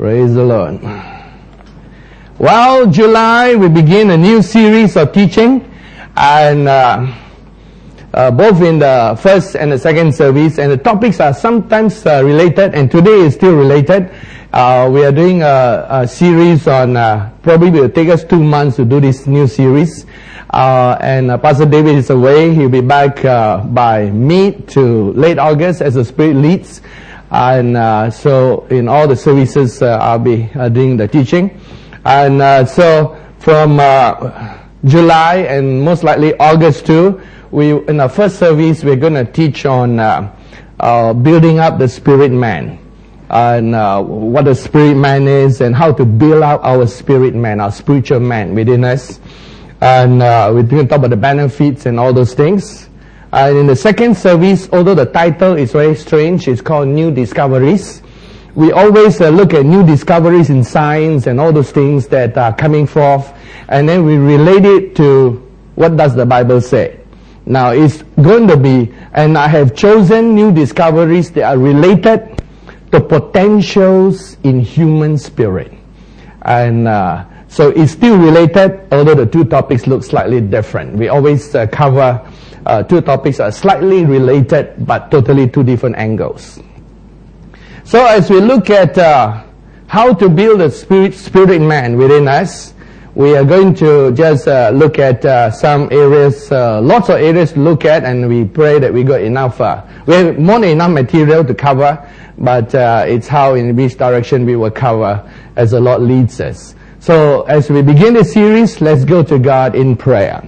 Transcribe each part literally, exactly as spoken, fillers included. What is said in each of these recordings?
Praise the Lord. Well, July we begin a new series of teaching, and uh, uh, both in the first and the second service, and the topics are sometimes uh, related, and today is still related. Uh, we are doing a, a series on, uh, probably will take us two months to do this new series. Uh, and uh, Pastor David is away. He'll be back uh, by mid to late August as the Spirit leads. And uh, so in all the services, uh, I'll be uh, doing the teaching. And uh, so from uh, July and most likely August too, we in our first service, we're going to teach on uh, uh, building up the spirit man. And uh, what the spirit man is, and how to build up our spirit man, our spiritual man within us. And uh, we're going to talk about the benefits and all those things. And in the second service, although the title is very strange, it's called New Discoveries. We always uh, look at new discoveries in science and all those things that are coming forth, and then we relate it to what does the Bible say. Now it's going to be, and I have chosen new discoveries that are related to potentials in human spirit. And uh, so it's still related, although the two topics look slightly different. We always uh, cover Uh, two topics are slightly related, but totally two different angles. So as we look at uh, how to build a spirit, spirit man within us, we are going to just uh, look at uh, some areas, uh, lots of areas to look at, and we pray that we got enough, uh, we have more than enough material to cover, but uh, it's how in which direction we will cover as the Lord leads us. So as we begin the series, let's go to God in prayer.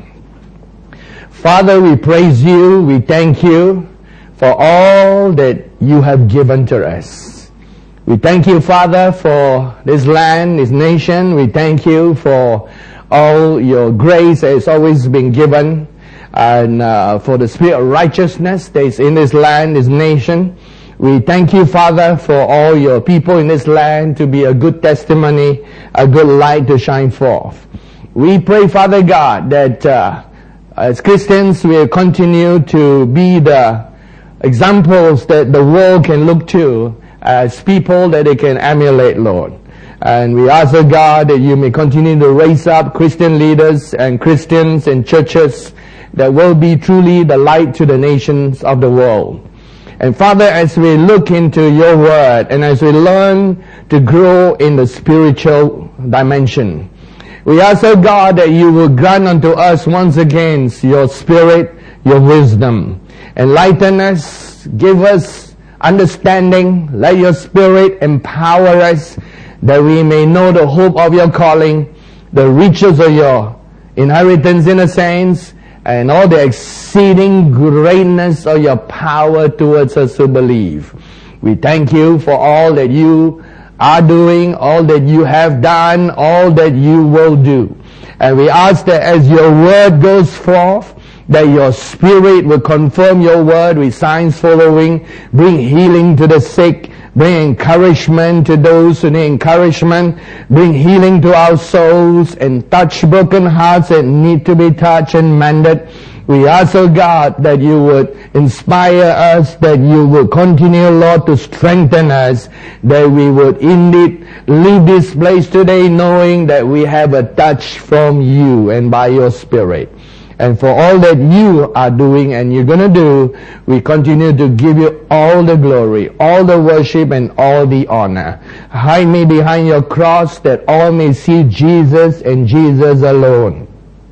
Father, we praise you, we thank you for all that you have given to us. We thank you, Father, for this land, this nation. We thank you for all your grace that has always been given, and uh, for the spirit of righteousness that is in this land, this nation. We thank you, Father, for all your people in this land to be a good testimony, a good light to shine forth. We pray, Father God, that uh, as Christians, we'll continue to be the examples that the world can look to as people that they can emulate, Lord. And we ask, God, that you may continue to raise up Christian leaders and Christians and churches that will be truly the light to the nations of the world. And Father, as we look into your word and as we learn to grow in the spiritual dimension, we ask, oh God, that you will grant unto us once again your spirit, your wisdom. Enlighten us, give us understanding. Let your spirit empower us that we may know the hope of your calling, the riches of your inheritance in the saints, and all the exceeding greatness of your power towards us who believe. We thank you for all that you are doing, all that you have done, all that you will do. And we ask that as your word goes forth, that your spirit will confirm your word with signs following, bring healing to the sick, bring encouragement to those who need encouragement, bring healing to our souls, and touch broken hearts that need to be touched and mended. We ask, oh God, that you would inspire us, that you would continue, Lord, to strengthen us, that we would indeed leave this place today knowing that we have a touch from you and by your Spirit. And for all that you are doing and you're going to do, we continue to give you all the glory, all the worship, and all the honor. Hide me behind your cross that all may see Jesus and Jesus alone.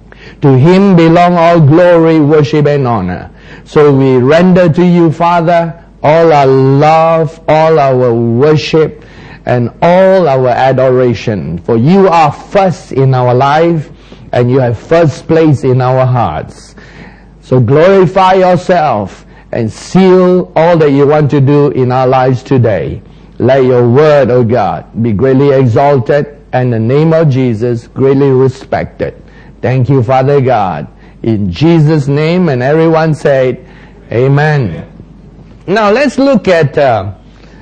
To him belong all glory, worship, and honor. So we render to you, Father, all our love, all our worship, and all our adoration. For you are first in our life, and you have first place in our hearts. So glorify yourself and seal all that you want to do in our lives today. Let your word, O God, be greatly exalted, and the name of Jesus greatly respected. Thank you, Father God. In Jesus' name, and everyone said, Amen. Now let's look at uh,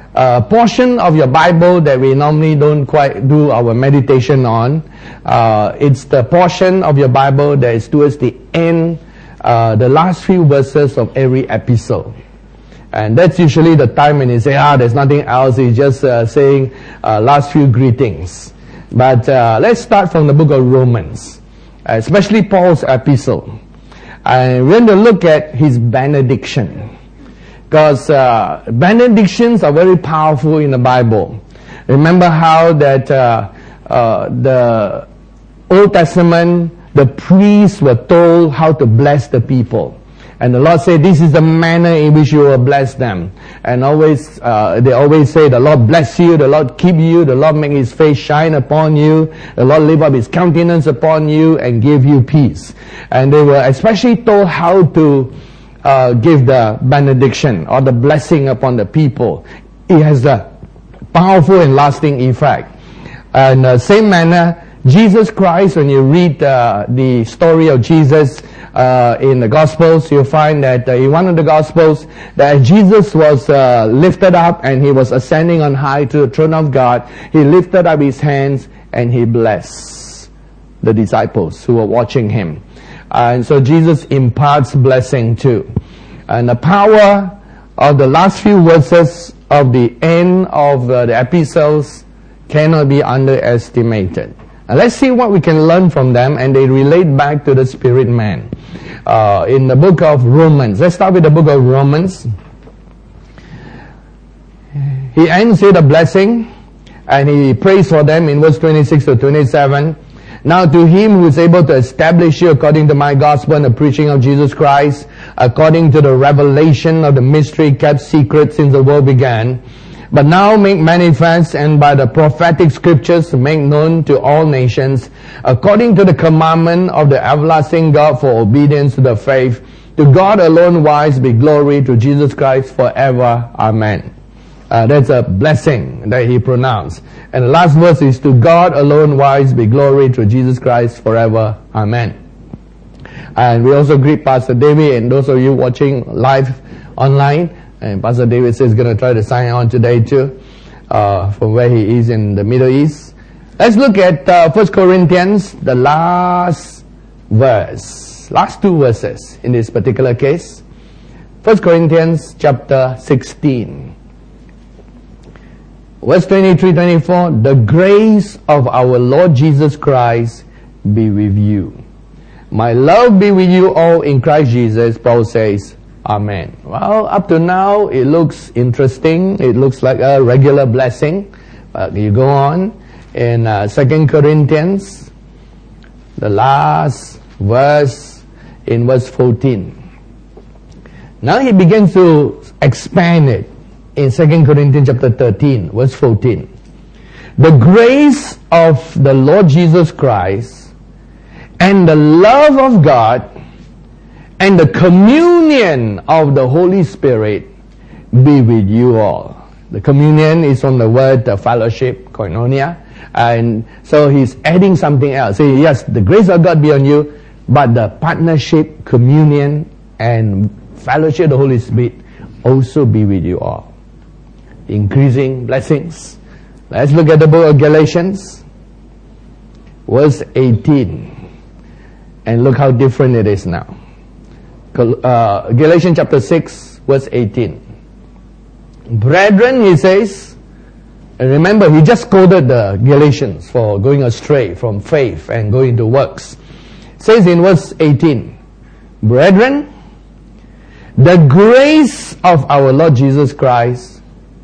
a portion of your Bible that we normally don't quite do our meditation on. Uh, it's the portion of your Bible that is towards the end, uh, the last few verses of every episode. And that's usually the time when you say, ah, there's nothing else. He's just uh, saying uh, last few greetings. But uh, let's start from the book of Romans, especially Paul's epistle. And we're going to look at his benediction. Because uh, benedictions are very powerful in the Bible. Remember how that uh, uh, the Old Testament, the priests were told how to bless the people. And the Lord said, this is the manner in which you will bless them. And always, uh, they always say, the Lord bless you, the Lord keep you, the Lord make His face shine upon you, the Lord lift up His countenance upon you and give you peace. And they were especially told how to uh, give the benediction or the blessing upon the people. It has a powerful and lasting effect. And uh, same manner, Jesus Christ, when you read uh, the story of Jesus uh, in the Gospels, you'll find that uh, in one of the Gospels, that Jesus was uh, lifted up and He was ascending on high to the throne of God. He lifted up His hands and He blessed the disciples who were watching Him. Uh, and so Jesus imparts blessing too. And the power of the last few verses of the end of uh, the epistles cannot be underestimated. Now let's see what we can learn from them, and they relate back to the spirit man. Uh, in the book of Romans, let's start with the book of Romans. He ends with a blessing, and he prays for them in verse twenty-six to twenty-seven. Now to Him who is able to establish you according to my gospel and the preaching of Jesus Christ, according to the revelation of the mystery kept secret since the world began, but now make manifest and by the prophetic scriptures make known to all nations, according to the commandment of the everlasting God for obedience to the faith. To God alone wise be glory to Jesus Christ forever. Amen. Uh, that's a blessing that he pronounced. And the last verse is, to God alone wise be glory to Jesus Christ forever. Amen. And we also greet Pastor David and those of you watching live online. And Pastor David says he's going to try to sign on today too, uh, from where he is in the Middle East. Let's look at uh, First Corinthians, the last verse, last two verses in this particular case. First Corinthians chapter sixteen. Verse twenty-three to twenty-four, the grace of our Lord Jesus Christ be with you. My love be with you all in Christ Jesus, Paul says. Amen. Well, up to now, it looks interesting. It looks like a regular blessing. But you go on in uh, Second Corinthians, the last verse, in verse fourteen. Now he begins to expand it in Second Corinthians chapter thirteen, verse fourteen. The grace of the Lord Jesus Christ and the love of God and the communion of the Holy Spirit be with you all. The communion is from the word uh, fellowship, koinonia. And so he's adding something else. Say, yes, the grace of God be on you, but the partnership, communion, and fellowship of the Holy Spirit also be with you all. Increasing blessings. Let's look at the book of Galatians, verse eighteen. And look how different it is now. Uh, Galatians chapter six, verse eighteen. Brethren, he says, and remember, he just quoted the Galatians for going astray from faith and going to works. It says in verse eighteen, Brethren, the grace of our Lord Jesus Christ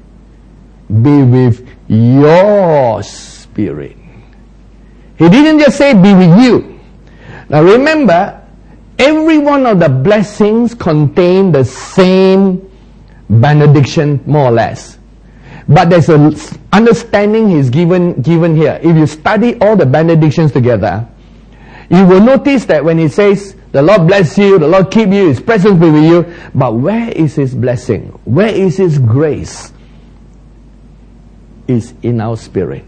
be with your spirit. He didn't just say be with you. Now remember, every one of the blessings contain the same benediction, more or less. But there's an understanding he's given, given here. If you study all the benedictions together, you will notice that when he says, the Lord bless you, the Lord keep you, His presence be with you, but where is His blessing? Where is His grace? Is in our spirit.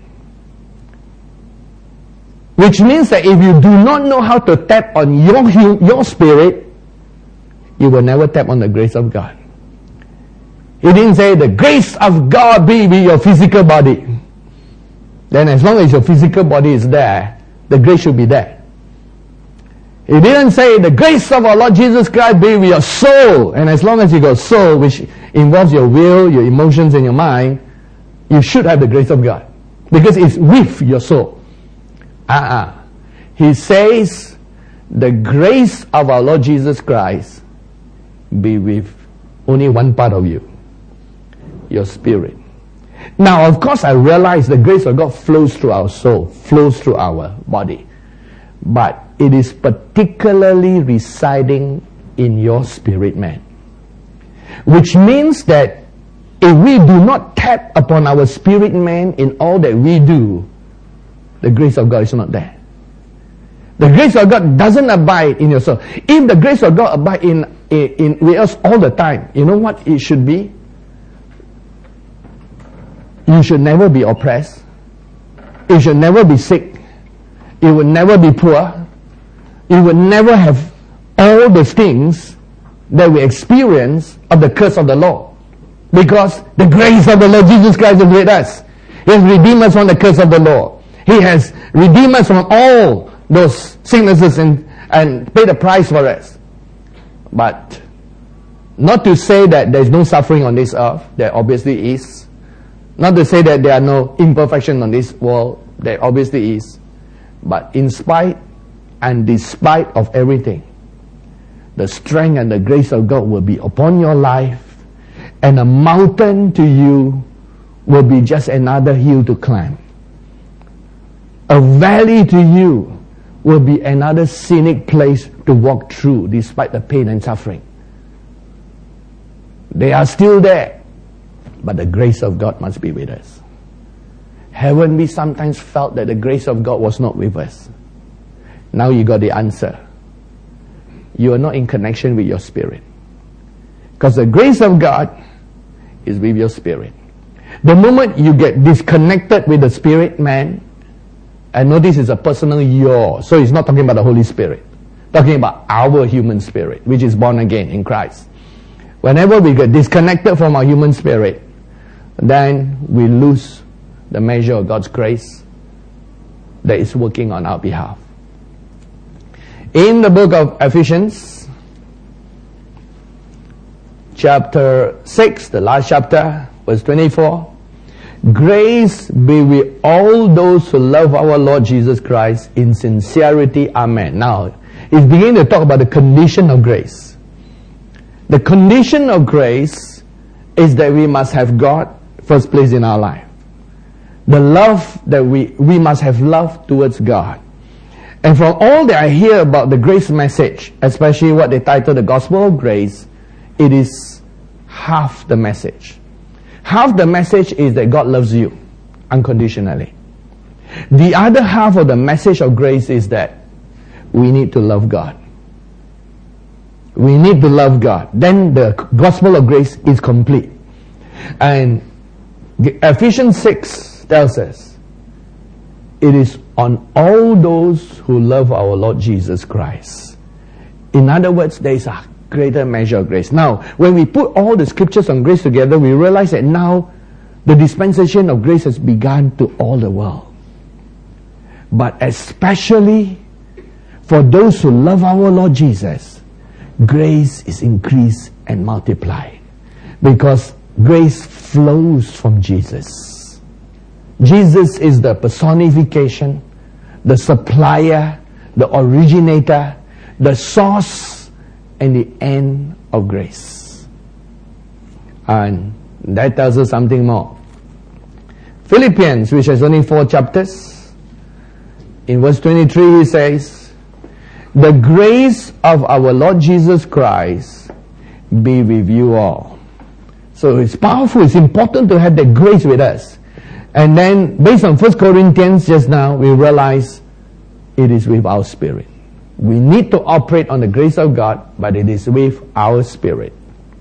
Which means that if you do not know how to tap on your, your spirit, you will never tap on the grace of God. He didn't say the grace of God be with your physical body. Then as long as your physical body is there, the grace should be there. He didn't say the grace of our Lord Jesus Christ be with your soul. And as long as you got soul, which involves your will, your emotions, and your mind, you should have the grace of God. Because it's with your soul. Uh-uh. He says, the grace of our Lord Jesus Christ be with only one part of you. Your spirit. Now, of course, I realize the grace of God flows through our soul, flows through our body. But it is particularly residing in your spirit man. Which means that if we do not tap upon our spirit man in all that we do, the grace of God is not there. The grace of God doesn't abide in your soul. If the grace of God abide in, in, in with us all the time, you know what it should be? You should never be oppressed. You should never be sick. You would never be poor. You would never have all the things that we experience of the curse of the law. Because the grace of the Lord Jesus Christ is with us. He has redeemed us from the curse of the law. He has redeemed us from all those sicknesses and, and paid the price for us. But not to say that there is no suffering on this earth. There obviously is. Not to say that there are no imperfections on this world. There obviously is. But in spite and despite of everything, the strength and the grace of God will be upon your life, and a mountain to you will be just another hill to climb. A valley to you will be another scenic place to walk through despite the pain and suffering. They are still there, but the grace of God must be with us. Haven't we sometimes felt that the grace of God was not with us? Now you got the answer. You are not in connection with your spirit. Because the grace of God is with your spirit. The moment you get disconnected with the spirit man, and notice it's a personal your, so he's not talking about the Holy Spirit. Talking about our human spirit, which is born again in Christ. Whenever we get disconnected from our human spirit, then we lose the measure of God's grace that is working on our behalf. In the book of Ephesians, chapter six, the last chapter, verse twenty-four, grace be with all those who love our Lord Jesus Christ in sincerity. Amen. Now, it's beginning to talk about the condition of grace. The condition of grace is that we must have God first place in our life. The love that we, we must have love towards God. And from all that I hear about the grace message, especially what they title the gospel of grace, it is half the message. Half the message is that God loves you unconditionally. The other half of the message of grace is that we need to love God. We need to love God. Then the gospel of grace is complete. And Ephesians six tells us, it is on all those who love our Lord Jesus Christ. In other words, there is a greater measure of grace. Now, when we put all the scriptures on grace together, we realize that now the dispensation of grace has begun to all the world. But especially for those who love our Lord Jesus, grace is increased and multiplied. Because grace flows from Jesus. Jesus is the personification, the supplier, the originator, the source, and the end of grace. And that tells us something more. Philippians, which has only four chapters, in verse twenty-three he says, the grace of our Lord Jesus Christ be with you all. So it's powerful, it's important to have that grace with us. And then, based on First Corinthians just now, we realize it is with our spirit. We need to operate on the grace of God, but it is with our spirit.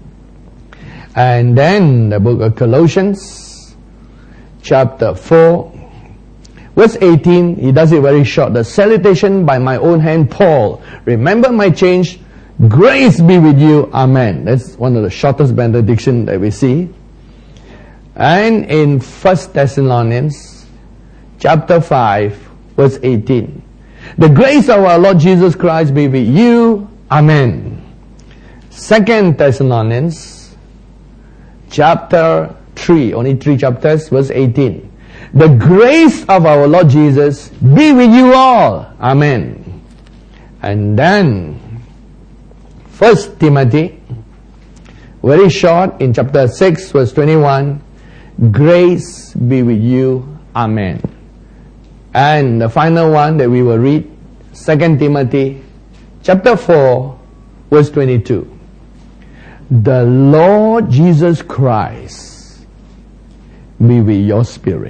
And then, the book of Colossians, chapter four, verse eighteen, he does it very short. The salutation by my own hand, Paul. Remember my change. Grace be with you. Amen. That's one of the shortest benediction that we see. And in First Thessalonians chapter five, verse eighteen, The grace of our Lord Jesus Christ be with you. Amen. Second Thessalonians chapter three, only three chapters, verse eighteen. The grace of our Lord Jesus be with you all. Amen. And then First Timothy, very short, in chapter six, verse twenty-one. Grace be with you. Amen. And the final one that we will read, Second Timothy chapter four, verse twenty-two. The Lord Jesus Christ be with your spirit.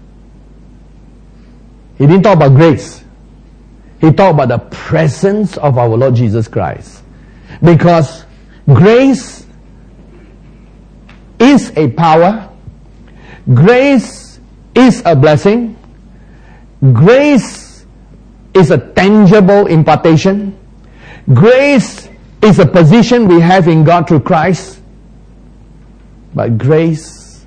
He didn't talk about grace. He talked about the presence of our Lord Jesus Christ. Because grace is a power. Grace is a blessing. Grace is a tangible impartation. Grace is a position we have in God through Christ. But grace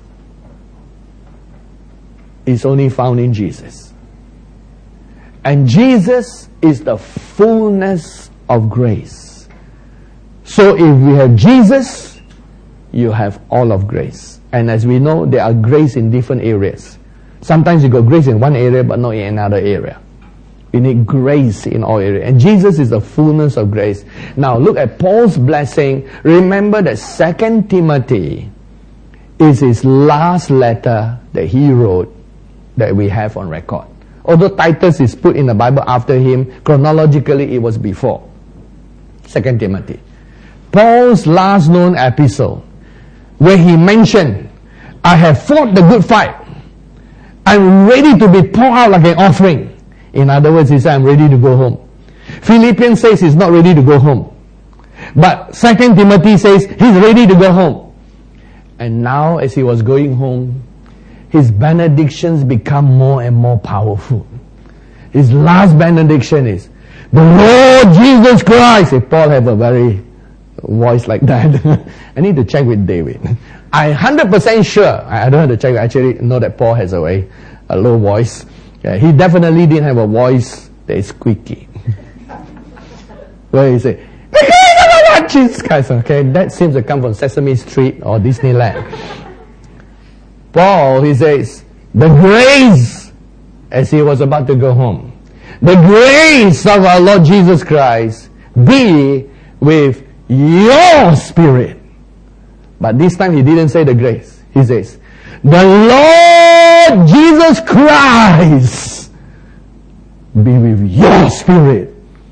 is only found in Jesus. And Jesus is the fullness of grace. So if we have Jesus, you have all of grace. And as we know, there are grace in different areas. Sometimes you got grace in one area but not in another area. We need grace in all areas. And Jesus is the fullness of grace. Now look at Paul's blessing. Remember that Second Timothy is his last letter that he wrote that we have on record. Although Titus is put in the Bible after him, chronologically it was before Second Timothy. Paul's last known epistle, where he mentioned, I have fought the good fight. I'm ready to be poured out like an offering. In other words, he said, I'm ready to go home. Philippians says he's not ready to go home. But Second Timothy says he's ready to go home. And now as he was going home, his benedictions become more and more powerful. His last benediction is, the Lord Jesus Christ. If Paul have a very voice like that, I need to check with David. I'm one hundred percent sure, I don't have to check, I actually know that Paul has a very a low voice. Yeah, he definitely didn't have a voice that is squeaky. Where he say, Jesus Christ, okay, that seems to come from Sesame Street or Disneyland. Paul, he says, the grace, as he was about to go home, the grace of our Lord Jesus Christ be with your spirit. But this time he didn't say the grace. He says, the Lord Jesus Christ be with your spirit.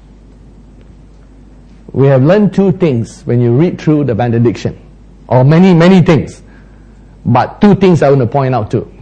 We have learned two things when you read through the benediction. Or many, many things. But two things I want to point out too.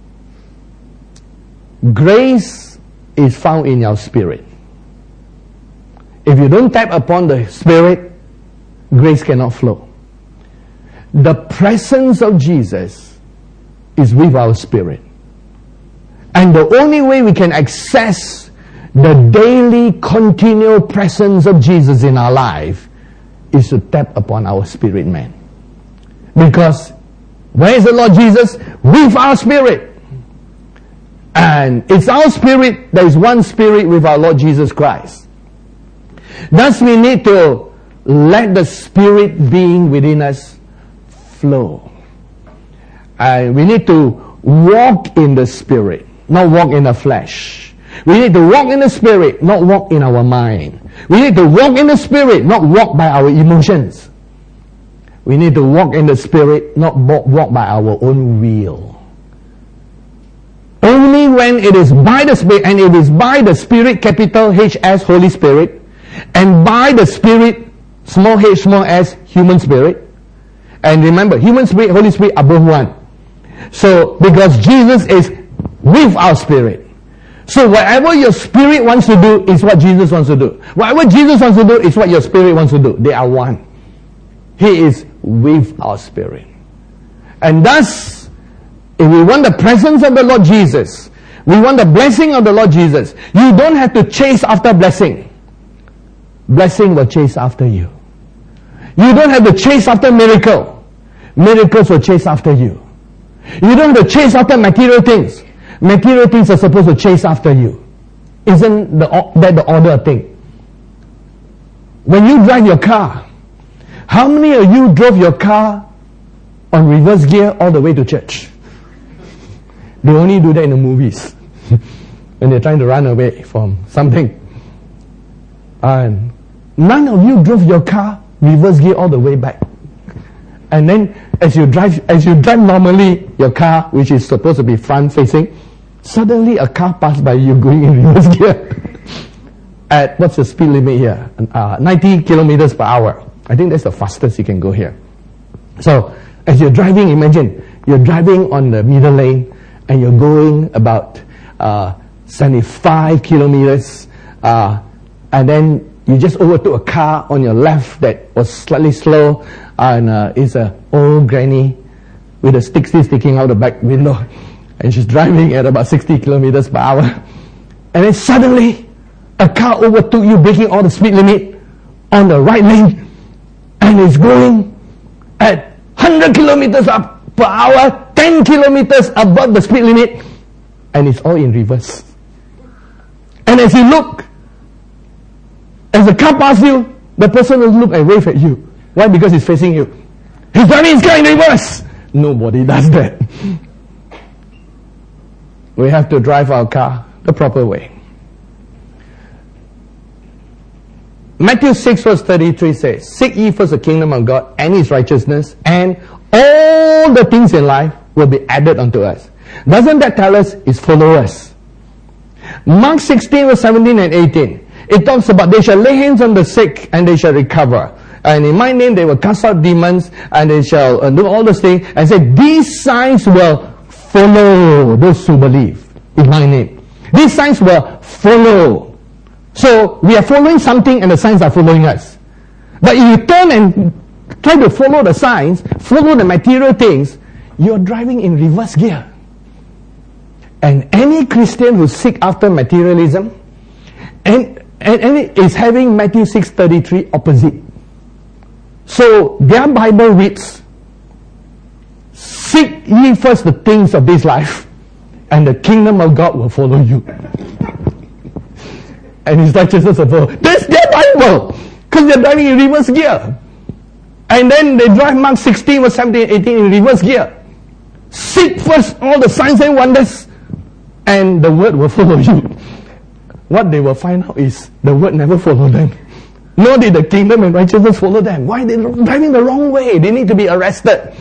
Grace is found in your spirit. If you don't tap upon the spirit, grace cannot flow. The presence of Jesus is with our spirit. And the only way we can access the daily, continual presence of Jesus in our life is to tap upon our spirit man. Because where is the Lord Jesus? With our spirit. And it's our spirit, there is one spirit with our Lord Jesus Christ. Thus we need to let the spirit being within us flow. And we need to walk in the spirit, not walk in the flesh. We need to walk in the spirit, not walk in our mind. We need to walk in the spirit, not walk by our emotions. We need to walk in the spirit, not walk by our own will. Only when it is by the Spirit, and it is by the Spirit, capital H S, Holy Spirit, and by the Spirit, small h, small s, human spirit. And remember, human spirit, Holy Spirit are both one. So, because Jesus is with our spirit. So whatever your spirit wants to do is what Jesus wants to do. Whatever Jesus wants to do is what your spirit wants to do. They are one. He is with our spirit. And thus, if we want the presence of the Lord Jesus, we want the blessing of the Lord Jesus, you don't have to chase after blessing. Blessing will chase after you. You don't have to chase after miracle. Miracles will chase after you. You don't have to chase after material things. Material things are supposed to chase after you. isn't the, that the order of thing? When you drive your car, how many of you drove your car on reverse gear all the way to church? They only do that in the movies when they're trying to run away from something. And none of you drove your car reverse gear all the way back. And then as you drive as you drive normally your car, which is supposed to be front facing, suddenly a car passed by you going in reverse gear. At, what's the speed limit here? Uh, ninety kilometers per hour. I think that's the fastest you can go here. So, as you're driving, imagine, you're driving on the middle lane, and you're going about uh, seventy-five kilometers, uh, and then you just overtook a car on your left that was slightly slow, and uh, it's an old granny with a stick still sticking out the back window, and she's driving at about sixty kilometers per hour. And then suddenly, a car overtook you, breaking all the speed limit on the right lane, and it's going at one hundred kilometers up per hour, ten kilometers above the speed limit, and it's all in reverse. And as you look, as the car passes you, the person will look and wave at you. Why? Because he's facing you. He's driving his car in reverse. Nobody does that. We have to drive our car the proper way. Matthew six verse thirty-three says, "Seek ye first the kingdom of God and His righteousness, and all the things in life will be added unto us." Doesn't that tell us it's follow us? Mark sixteen verse seventeen and eighteen, it talks about they shall lay hands on the sick and they shall recover. And in my name they will cast out demons and they shall uh, do all those things. And say, these signs will follow those who believe in my name. These signs will follow. So we are following something and the signs are following us. But if you turn and try to follow the signs, follow the material things, you're driving in reverse gear. And any Christian who seeks after materialism and, and, and is having Matthew six thirty-three opposite. So their Bible reads, "Seek ye first the things of this life, and the kingdom of God will follow you." And His righteousness will follow. That's their Bible, because they're driving in reverse gear. And then they drive Mark sixteen verse seventeen and eighteen in reverse gear. Seek first all the signs and wonders, and the word will follow you. What they will find out is the word never followed them. Nor did the kingdom and righteousness follow them. Why? They're driving the wrong way. They need to be arrested.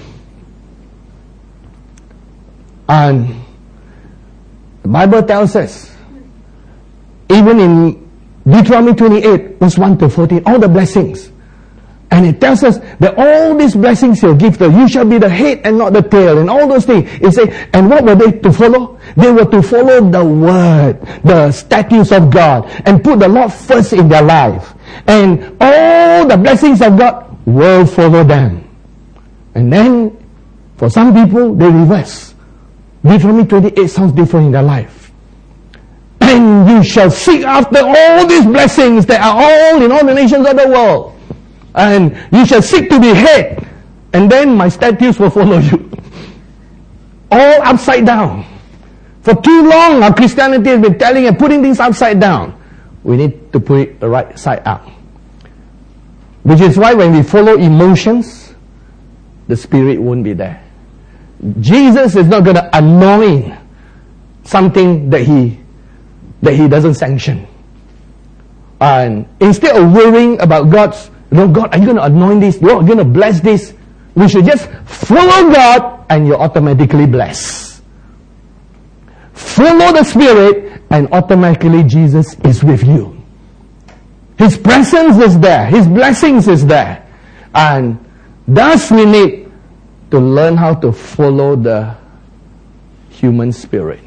And the Bible tells us, even in Deuteronomy twenty-eight, verse one to fourteen, all the blessings. And it tells us that all these blessings He'll give to you. You shall be the head and not the tail. And all those things. It says, and what were they to follow? They were to follow the word, the statutes of God, and put the Lord first in their life. And all the blessings of God will follow them. And then, for some people, they reverse. Deuteronomy twenty-eight sounds different in their life. And you shall seek after all these blessings that are all in all the nations of the world. And you shall seek to be head, and then my statutes will follow you. All upside down. For too long, our Christianity has been telling and putting things upside down. We need to put it the right side up. Which is why when we follow emotions, the Spirit won't be there. Jesus is not going to anoint something that He that He doesn't sanction. And instead of worrying about God's, you know, God, are you going to anoint this? You're going to bless this? We should just follow God and you're automatically blessed. Follow the Spirit and automatically Jesus is with you. His presence is there. His blessings is there. And thus we need to learn how to follow the human spirit.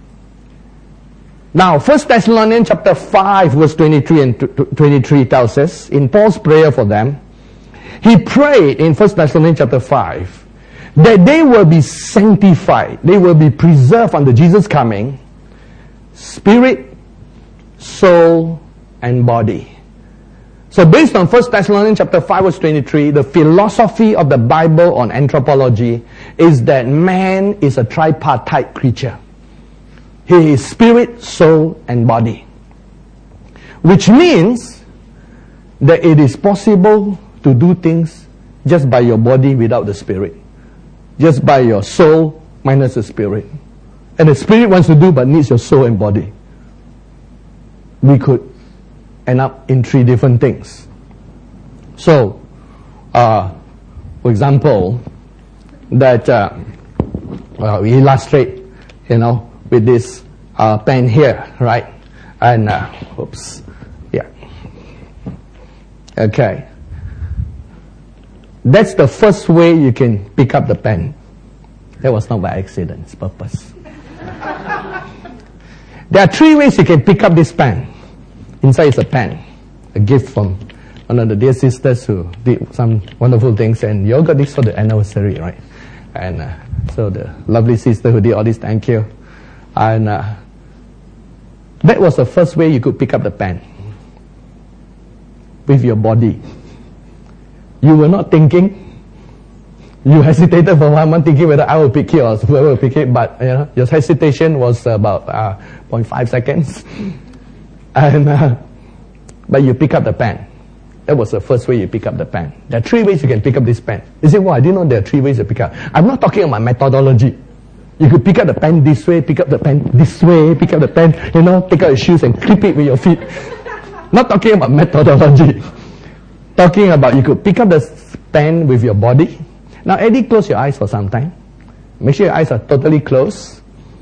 Now, First Thessalonians chapter five verse twenty-three and twenty-three tells us, in Paul's prayer for them, he prayed in First Thessalonians chapter five that they will be sanctified, they will be preserved unto Jesus' coming, spirit, soul, and body. So based on First Thessalonians chapter five verse twenty-three, the philosophy of the Bible on anthropology is that man is a tripartite creature. He is spirit, soul, and body. Which means that it is possible to do things just by your body without the spirit. Just by your soul minus the spirit. And the spirit wants to do but needs your soul and body. We could end up in three different things. So, uh, for example, that uh, uh, we illustrate, you know, with this uh, pen here, right? And, uh, oops, yeah. Okay. That's the first way you can pick up the pen. That was not by accident, it's purpose. There are three ways you can pick up this pen. Inside is a pen, a gift from one of the dear sisters who did some wonderful things, and you all got this for the anniversary, right? And uh, so the lovely sister who did all this, thank you. And uh, that was the first way you could pick up the pen. With your body. You were not thinking. You hesitated for one month thinking whether I will pick it or whoever will pick it, but you know, your hesitation was about uh, zero point five seconds. And uh, but you pick up the pen. That was the first way you pick up the pen. There are three ways you can pick up this pen. You say, well, I didn't know there are three ways to pick up. I'm not talking about methodology. You could pick up the pen this way, pick up the pen this way, pick up the pen, you know, take out your shoes and clip it with your feet. Not talking about methodology. Talking about you could pick up the pen with your body. Now, Eddie, close your eyes for some time. Make sure your eyes are totally closed.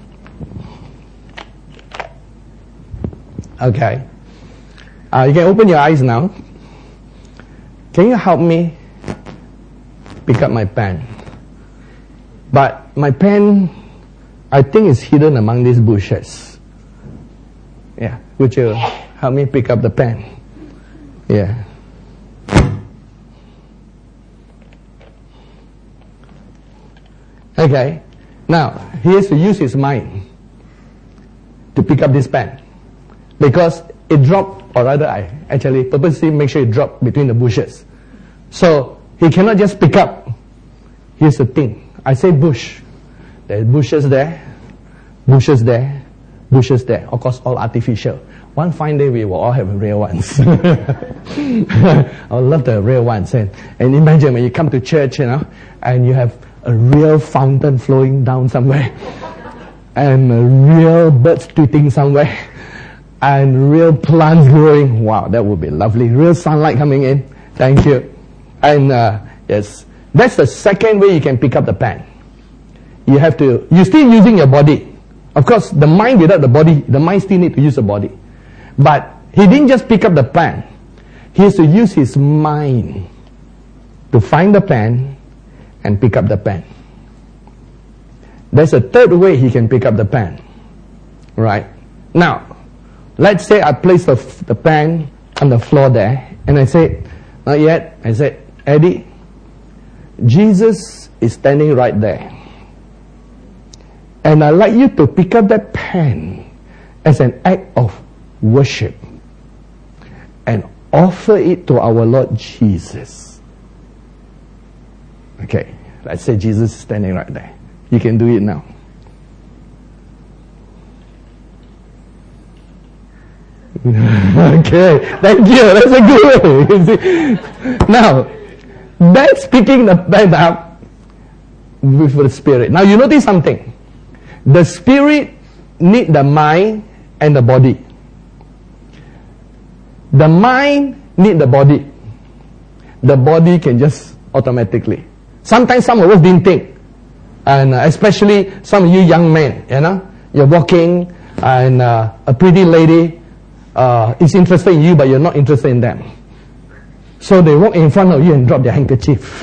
Okay. Uh, you can open your eyes now. Can you help me pick up my pen? But my pen, I think, is hidden among these bushes. Yeah. Would you help me pick up the pen? Yeah. Okay. Now, he has to use his mind to pick up this pen. Because it dropped, or rather I actually purposely make sure it dropped between the bushes. So, he cannot just pick up. Here's the thing. I say bush. There's bushes there, bushes there, bushes there. Of course, all artificial. One fine day we will all have real ones. I love the real ones. And, and imagine when you come to church, you know, and you have a real fountain flowing down somewhere, and a real birds tweeting somewhere, and real plants growing. Wow, that would be lovely. Real sunlight coming in. Thank you. And uh, yes, that's the second way you can pick up the pen. You have to, you're still using your body. Of course, the mind without the body, the mind still need to use the body. But he didn't just pick up the pen. He has to use his mind to find the pen and pick up the pen. There's a third way he can pick up the pen. Right? Now, let's say I place the, the pen on the floor there, and I say, not yet. I said, Eddie, Jesus is standing right there. And I'd like you to pick up that pen as an act of worship and offer it to our Lord Jesus. Okay, let's say Jesus is standing right there. You can do it now. Okay, thank you. That's a good way. Now, that's picking the pen up with the spirit. Now, you notice something. The spirit needs the mind and the body. The mind needs the body. The body can just automatically. Sometimes some of us didn't think. And uh, especially some of you young men, you know, you're walking and uh, a pretty lady uh, is interested in you, but you're not interested in them. So they walk in front of you and drop their handkerchief.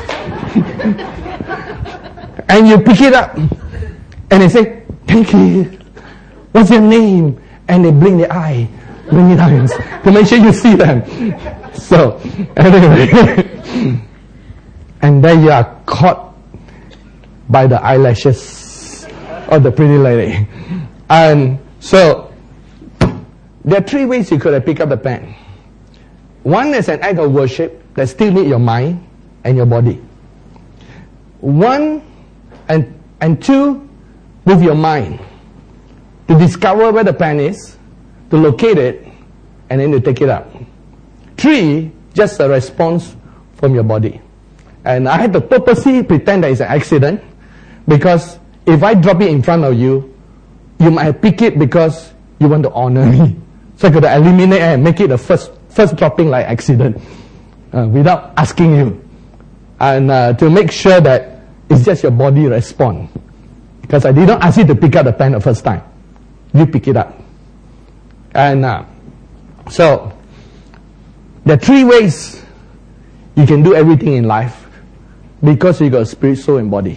And you pick it up and they say, thank you. What's your name? And they blink their eye many times to make sure you see them. So, anyway. And then you are caught by the eyelashes of the pretty lady. And so, there are three ways you could have picked up the pen. One is an act of worship that still needs your mind and your body. One, and, and two, with your mind. To discover where the pen is, to locate it, and then you take it up. Three, just a response from your body. And I had to purposely pretend that it's an accident, because if I drop it in front of you, you might pick it because you want to honor me. So I could eliminate and make it the first first dropping like accident, uh, without asking you. And uh, to make sure that it's just your body respond. Because I did not ask you to pick up the pen the first time. You pick it up. And uh, so, there are three ways you can do everything in life, because you got spirit, soul, and body.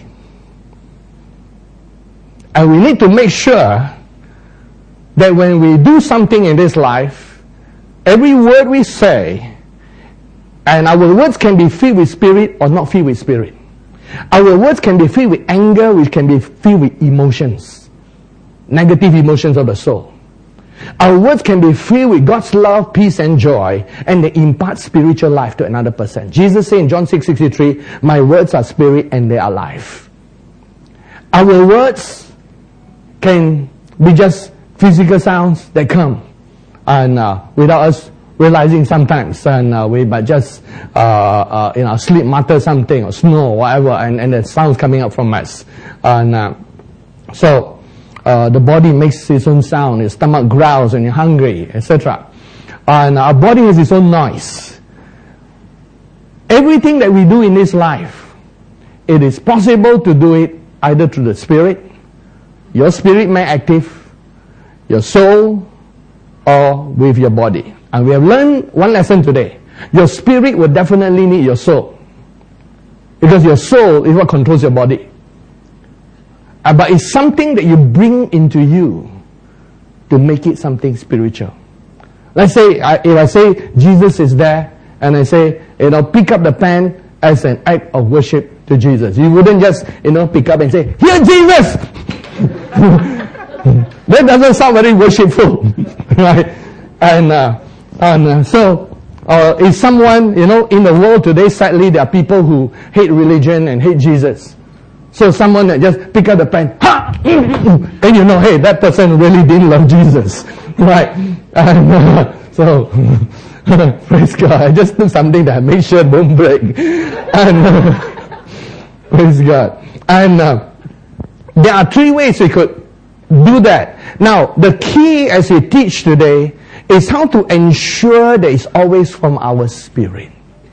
And we need to make sure that when we do something in this life, every word we say, and our words can be filled with spirit or not filled with spirit. Our words can be filled with anger, which can be filled with emotions, negative emotions of the soul. Our words can be filled with God's love, peace, and joy, and they impart spiritual life to another person. Jesus said in John six sixty-three, my words are spirit and they are life. Our words can be just physical sounds that come, and uh, without us realizing sometimes, and uh, we but just uh, uh, in our sleep mutter something or snore or whatever, and, and the sounds coming up from us. And uh, so uh, the body makes its own sound, your stomach growls when you're hungry, et cetera. And our body has its own noise. Everything that we do in this life, it is possible to do it either through the spirit, your spirit man active, your soul, or with your body. And we have learned one lesson today. Your spirit will definitely need your soul, because your soul is what controls your body. Uh, but it's something that you bring into you to make it something spiritual. Let's say, I, if I say Jesus is there, and I say, you know, pick up the pen as an act of worship to Jesus. You wouldn't just, you know, pick up and say, here Jesus! That doesn't sound very worshipful, right? And uh, and uh, so, uh, is someone, you know, in the world today, sadly, there are people who hate religion and hate Jesus. So someone that just pick up the pen, ha! And you know, hey, that person really didn't love Jesus, right? And uh, so, praise God, I just do something that I make sure don't break. And uh, praise God. And uh, there are three ways we could do that. Now, the key as we teach today is how to ensure that it's always from our spirit.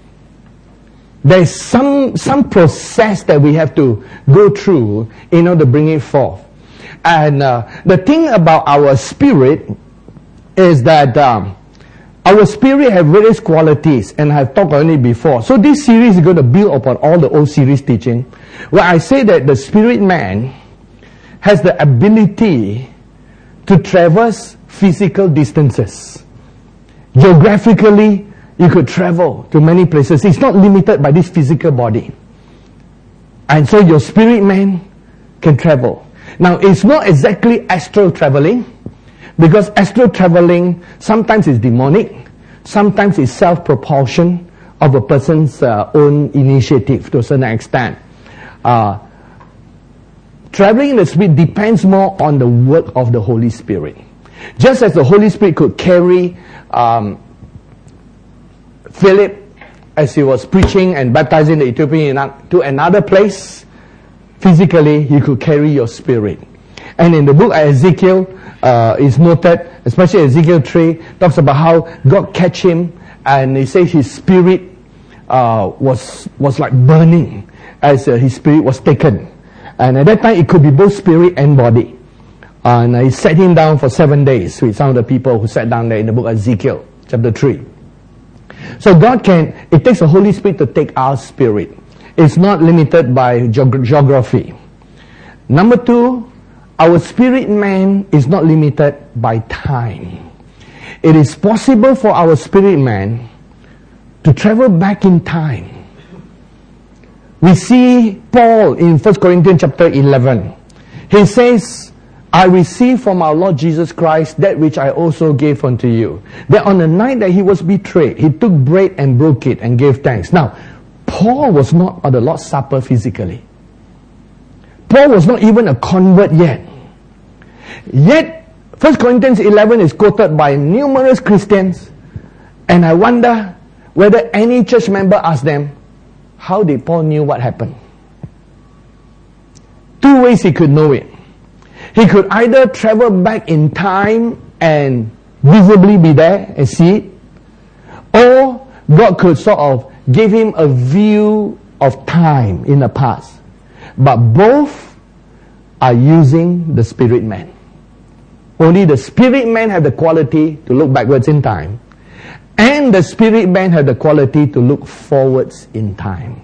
There's some some process that we have to go through in order to bring it forth. And uh, the thing about our spirit is that um, our spirit have various qualities, and I've talked on it before. So this series is going to build upon all the old series teaching, where I say that the spirit man has the ability to traverse physical distances. Geographically, you could travel to many places. It's not limited by this physical body. And so your spirit man can travel. Now, it's not exactly astral traveling, because astral traveling sometimes is demonic, sometimes it's self-propulsion of a person's uh, own initiative to a certain extent. Uh, traveling in the Spirit depends more on the work of the Holy Spirit. Just as the Holy Spirit could carry um, Philip as he was preaching and baptizing the Ethiopian to another place, physically he could carry your spirit. And in the book of Ezekiel, uh, is noted, especially Ezekiel three, talks about how God catch him, and he says his spirit uh, was was like burning as uh, his spirit was taken. And at that time, it could be both spirit and body. And he sat him down for seven days with some of the people who sat down there in the book of Ezekiel, chapter three. So God can, it takes the Holy Spirit to take our spirit. It's not limited by geog- geography. Number two, our spirit man is not limited by time. It is possible for our spirit man to travel back in time. We see Paul in First Corinthians chapter eleven. He says, I received from our Lord Jesus Christ that which I also gave unto you. That on the night that he was betrayed, he took bread and broke it and gave thanks. Now, Paul was not at the Lord's Supper physically. Paul was not even a convert yet. Yet, First Corinthians eleven is quoted by numerous Christians, and I wonder whether any church member asked them, how did Paul knew what happened? Two ways he could know it. He could either travel back in time and visibly be there and see it, or God could sort of give him a view of time in the past. But both are using the spirit man. Only the spirit man had the quality to look backwards in time, and the spirit man had the quality to look forwards in time.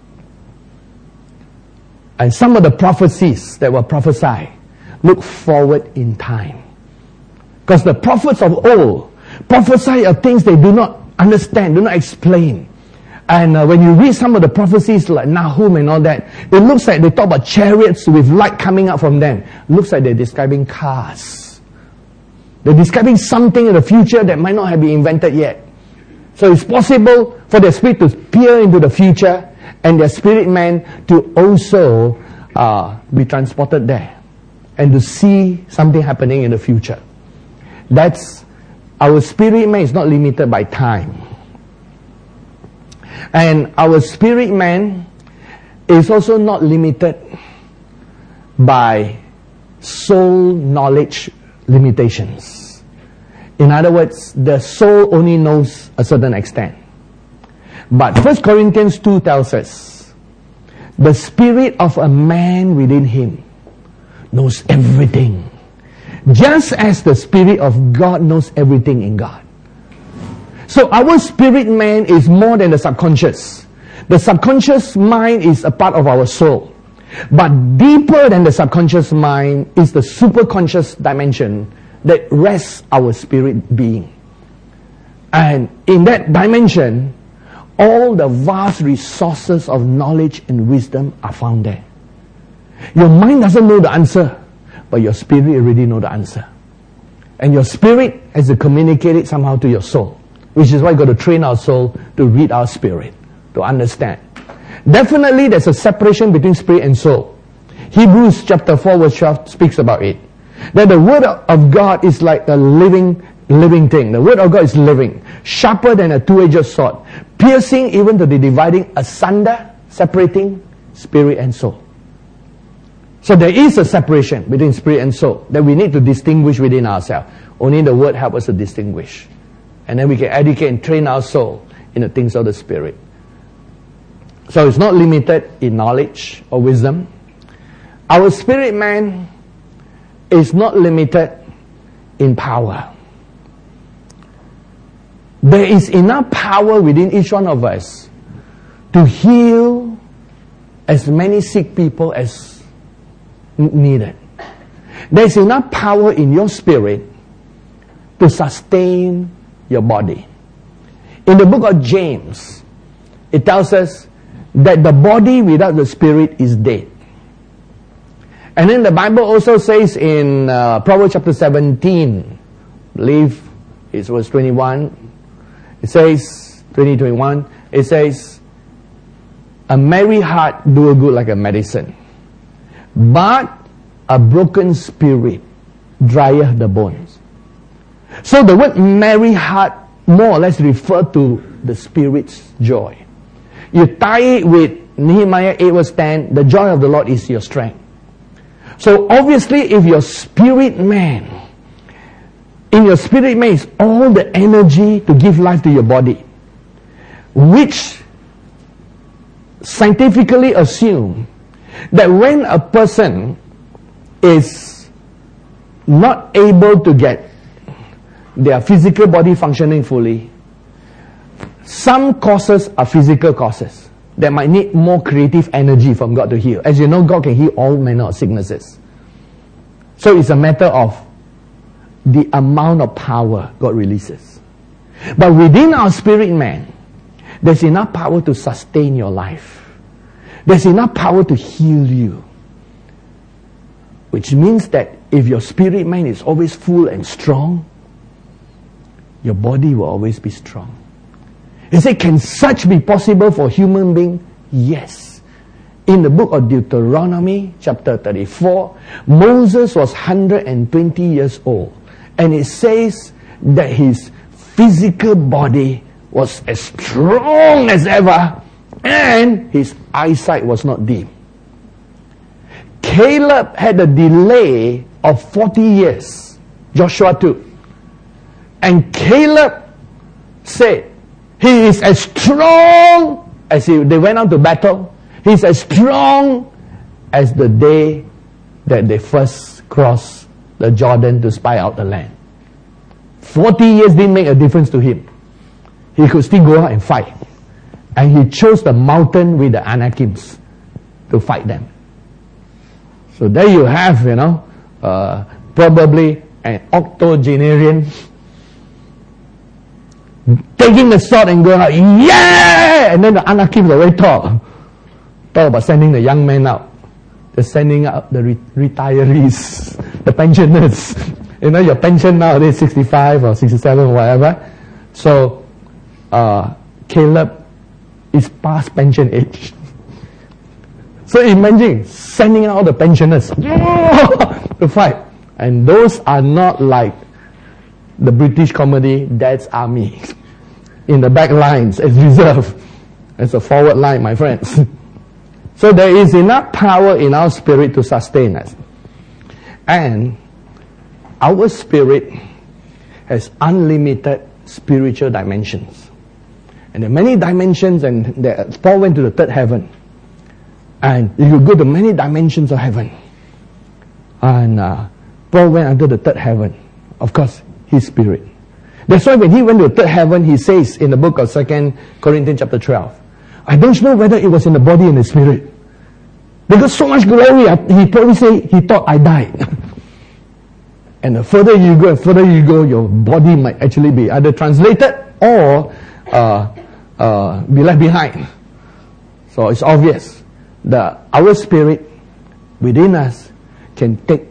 And some of the prophecies that were prophesied look forward in time. Because the prophets of old prophesy of things they do not understand, do not explain. And uh, when you read some of the prophecies like Nahum and all that, it looks like they talk about chariots with light coming out from them. It looks like they're describing cars. They're describing something in the future that might not have been invented yet. So it's possible for their spirit to peer into the future and their spirit man to also uh, be transported there and to see something happening in the future. That's, our spirit man is not limited by time. And our spirit man is also not limited by soul knowledge limitations. In other words, the soul only knows a certain extent. But First Corinthians two tells us, the spirit of a man within him knows everything, just as the spirit of God knows everything in God. So our spirit man is more than the subconscious. The subconscious mind is a part of our soul. But deeper than the subconscious mind is the superconscious dimension that rests our spirit being. And in that dimension, all the vast resources of knowledge and wisdom are found there. Your mind doesn't know the answer, but your spirit already knows the answer. And your spirit has to communicate it somehow to your soul, which is why you've got to train our soul to read our spirit, to understand. Definitely there's a separation between spirit and soul. Hebrews chapter four verse twelve speaks about it. That the word of God is like a living, living thing. The word of God is living, sharper than a two-edged sword, piercing even to the dividing asunder, separating spirit and soul. So there is a separation between spirit and soul that we need to distinguish within ourselves. Only the word helps us to distinguish. And then we can educate and train our soul in the things of the spirit. So it's not limited in knowledge or wisdom. Our spirit man is not limited in power. There is enough power within each one of us to heal as many sick people as needed. There's enough power in your spirit to sustain your body. In the book of James, it tells us that the body without the spirit is dead. And then the Bible also says in uh, Proverbs chapter seventeen, I believe it's verse twenty-one, it says, twenty, twenty-one, it says, a merry heart doeth good like a medicine, but a broken spirit drieth the bones. So the word merry heart more or less refers to the spirit's joy. You tie it with Nehemiah eight verse ten, the joy of the Lord is your strength. So obviously if your spirit man, in your spirit man is all the energy to give life to your body, which scientifically assume that when a person is not able to get their physical body functioning fully, some causes are physical causes that might need more creative energy from God to heal. As you know, God can heal all manner of sicknesses. So it's a matter of the amount of power God releases. But within our spirit man, there's enough power to sustain your life. There's enough power to heal you. Which means that if your spirit man is always full and strong, your body will always be strong. He said, can such be possible for human being? Yes. In the book of Deuteronomy, chapter thirty-four, Moses was one hundred twenty years old And it says that his physical body was as strong as ever, and his eyesight was not dim. Caleb had a delay of forty years, Joshua too. And Caleb said, he is as strong as he, they went out to battle. He's as strong as the day that they first crossed the Jordan to spy out the land. Forty years didn't make a difference to him. He could still go out and fight. And he chose the mountain with the Anakims to fight them. So there you have, you know, uh, probably an octogenarian taking the sword and going out, yeah! And then the Anakims are very tall. Talk about sending the young men out. They're sending out the re- retirees, the pensioners. You know, your pension nowadays sixty-five or sixty-seven or whatever. So, uh, Caleb is past pension age. So imagine sending out the pensioners to fight. And those are not like the British comedy Dad's Army. In the back lines as reserve. As a forward line, my friends. So there is enough power in our spirit to sustain us. And our spirit has unlimited spiritual dimensions. And there are many dimensions, and there, Paul went to the third heaven. And you could go to many dimensions of heaven. And uh, Paul went under the third heaven. Of course, his spirit. That's why when he went to the third heaven, he says in the book of Second Corinthians chapter twelve, I don't know whether it was in the body and the spirit. Because so much glory, he probably say he thought I died. And the further you go and further you go, your body might actually be either translated or uh, uh, be left behind. So it's obvious that our spirit within us can take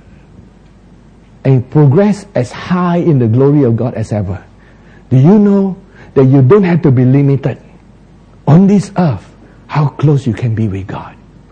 and progress as high in the glory of God as ever. Do you know that you don't have to be limited on this earth how close you can be with God?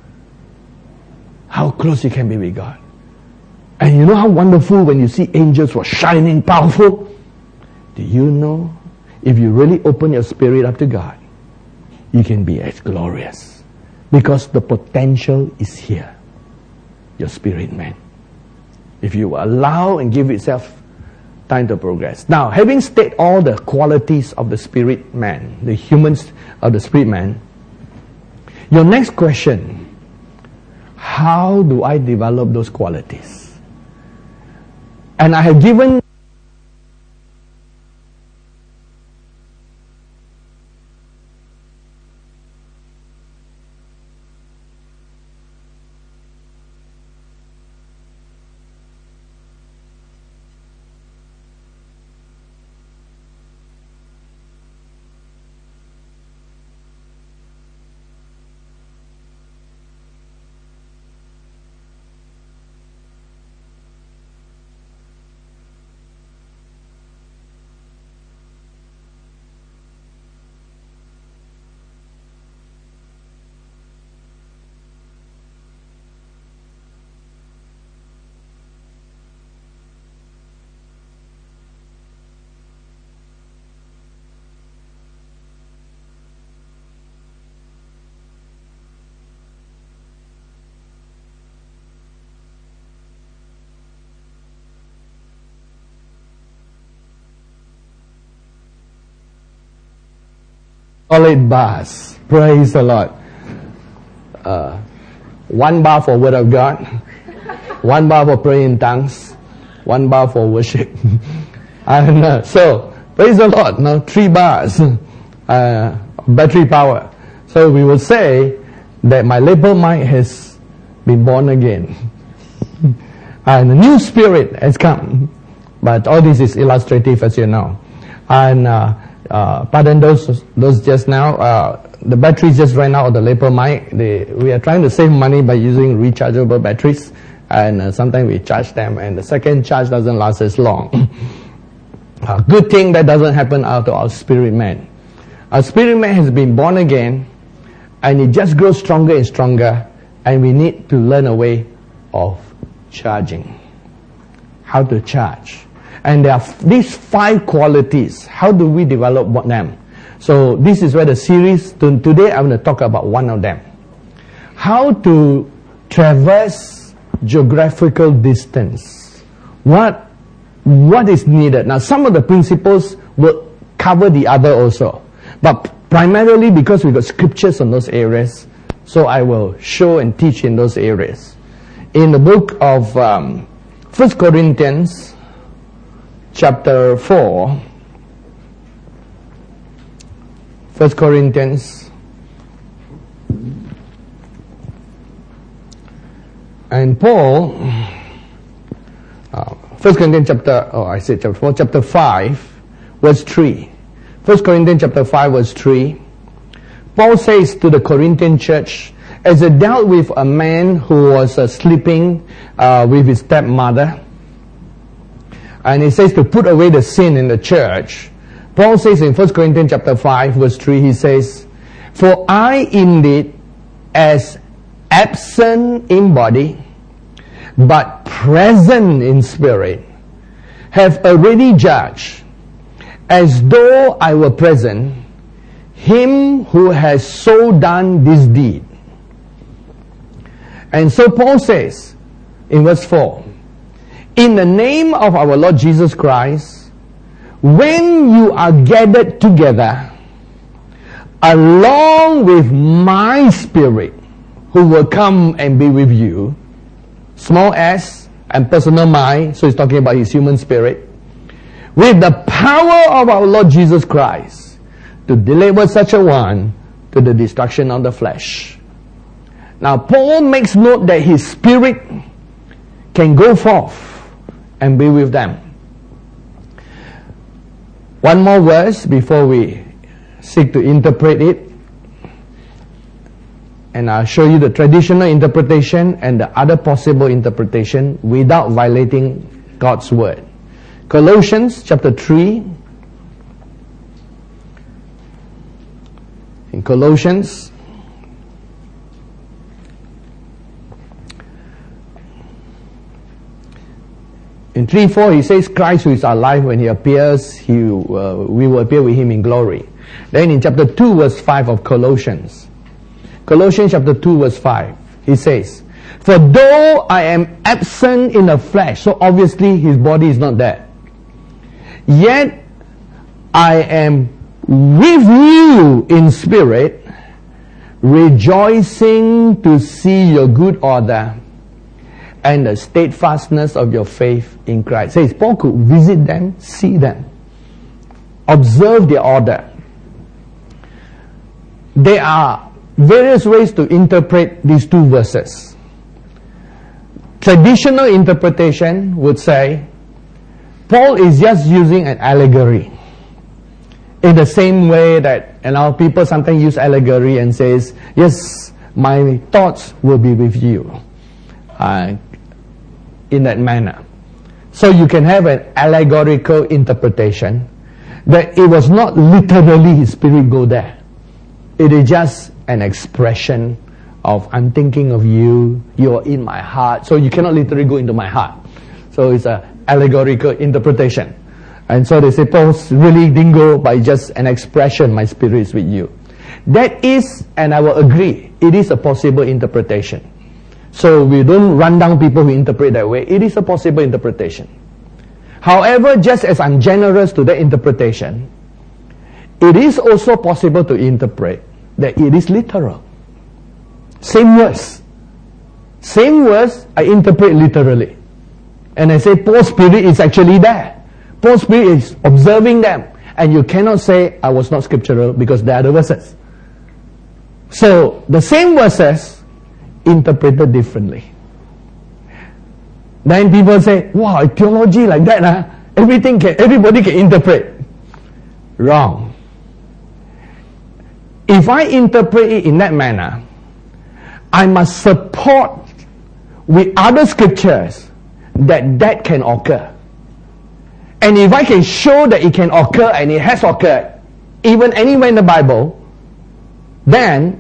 How close you can be with God. And you know how wonderful when you see angels who are shining, powerful? Do you know if you really open your spirit up to God, you can be as glorious? Because the potential is here. Your spirit man. If you allow and give itself time to progress. Now, having stated all the qualities of the spirit man, the humans of the spirit man, your next question, how do I develop those qualities? And I have given solid bars. Praise the Lord. Uh, one bar for Word of God, one bar for praying in tongues, one bar for worship. And uh, so, praise the Lord. Now, three bars, uh, battery power. So we will say that my labor mind has been born again. And a new spirit has come. But all this is illustrative, as you know. And uh, uh, pardon those those just now. Uh, the batteries just ran out of the lapel mic. They, we are trying to save money by using rechargeable batteries, and uh, sometimes we charge them, and the second charge doesn't last as long. uh, good thing that doesn't happen out of our spirit man. Our spirit man has been born again, and it just grows stronger and stronger, and we need to learn a way of charging. How to charge. And there are f- these five qualities. How do we develop them? So this is where the series, to, today I'm going to talk about one of them. How to traverse geographical distance. What, what is needed? Now some of the principles will cover the other also. But primarily because we got scriptures on those areas, so I will show and teach in those areas. In the book of um, First Corinthians chapter four, First Corinthians, and Paul, uh, First Corinthians chapter, oh I said chapter four, chapter five, verse three. First Corinthians chapter five, verse three. Paul says to the Corinthian church, as they dealt with a man who was uh, sleeping uh, with his stepmother, and he says to put away the sin in the church. Paul says in First Corinthians chapter five, verse three, he says, for I indeed, as absent in body, but present in spirit, have already judged, as though I were present, him who has so done this deed. And so Paul says in verse four, in the name of our Lord Jesus Christ, when you are gathered together, along with my spirit, who will come and be with you, small s and personal mind, so he's talking about his human spirit, with the power of our Lord Jesus Christ, to deliver such a one to the destruction of the flesh. Now Paul makes note that his spirit can go forth and be with them. One more verse before we seek to interpret it, and I'll show you the traditional interpretation and the other possible interpretation without violating God's word. Colossians chapter three. In Colossians, in three four, he says, Christ who is our life, when he appears, he, uh, we will appear with him in glory. Then in chapter two, verse five of Colossians, Colossians chapter two, verse five, he says, for though I am absent in the flesh, so obviously his body is not there, yet I am with you in spirit, rejoicing to see your good order and the steadfastness of your faith in Christ. Says Paul could visit them, see them, observe their order. There are various ways to interpret these two verses. Traditional interpretation would say Paul is just using an allegory. In the same way that, you know, people sometimes use allegory and says, yes, my thoughts will be with you. Uh, in that manner. So you can have an allegorical interpretation that it was not literally his spirit go there. It is just an expression of, I'm thinking of you, you are in my heart. So you cannot literally go into my heart. So it's an allegorical interpretation. And so they say, Paul really didn't go by just an expression, my spirit is with you. That is, and I will agree, it is a possible interpretation. So we don't run down people who interpret that way. It is a possible interpretation. However, just as I'm generous to that interpretation, it is also possible to interpret that it is literal. Same words. Same words, I interpret literally. And I say, Paul's spirit is actually there. Paul's spirit is observing them. And you cannot say, I was not scriptural, because there are the verses. So, the same verses, interpreted differently. Then people say, wow, theology like that, huh? Everything can, everybody can interpret. Wrong. If I interpret it in that manner, I must support with other scriptures that that can occur. And if I can show that it can occur and it has occurred, even anywhere in the Bible, then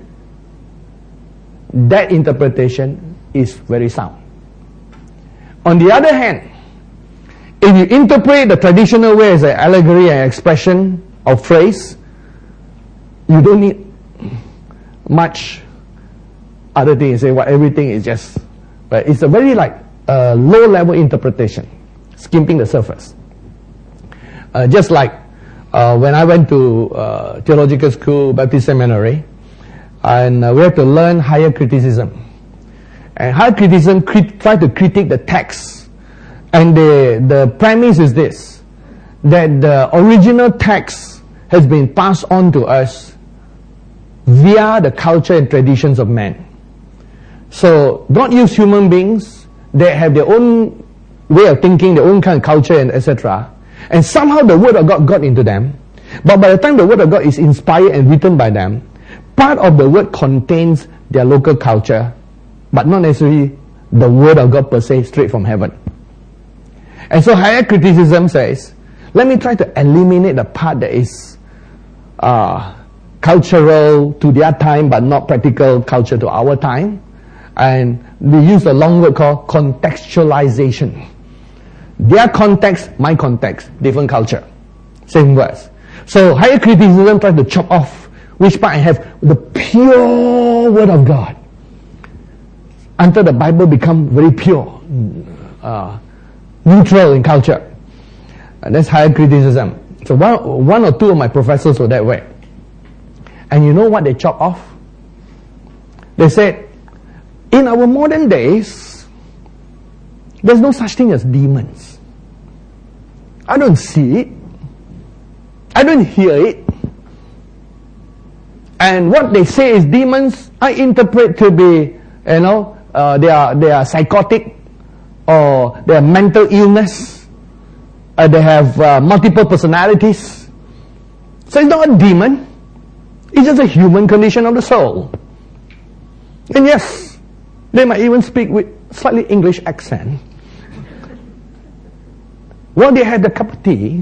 that interpretation is very sound. On the other hand, If you interpret the traditional way as an allegory and expression of phrase, you don't need much other thing. You say, well, everything is just, but it's a very like uh, low level interpretation, skimping the surface. Uh, just like uh, when I went to uh, theological school, Baptist seminary, and uh, we had to learn higher criticism. And higher criticism crit- try to critique the text. And the, the premise is this, that the original text has been passed on to us via the culture and traditions of man. So God used human beings, they have their own way of thinking, their own kind of culture and et cetera. And somehow the word of God got into them. But by the time the word of God is inspired and written by them, part of the word contains their local culture, but not necessarily the word of God per se straight from heaven. And so higher criticism says, let me try to eliminate the part that is uh, cultural to their time but not practical culture to our time. And we use a long word called contextualization. Their context, my context, different culture. Same words. So higher criticism tries to chop off which part I have the pure word of God until the Bible become very pure, uh, neutral in culture. And that's higher criticism. So one, one or two of my professors were that way. And you know what they chopped off? They said, in our modern days, there's no such thing as demons. I don't see it. I don't hear it. And what they say is demons, I interpret to be, you know, uh, they are they are psychotic, or they are mental illness, uh, they have uh, multiple personalities. So it's not a demon. It's just a human condition of the soul. And yes, they might even speak with slightly English accent. Well, they had a cup of tea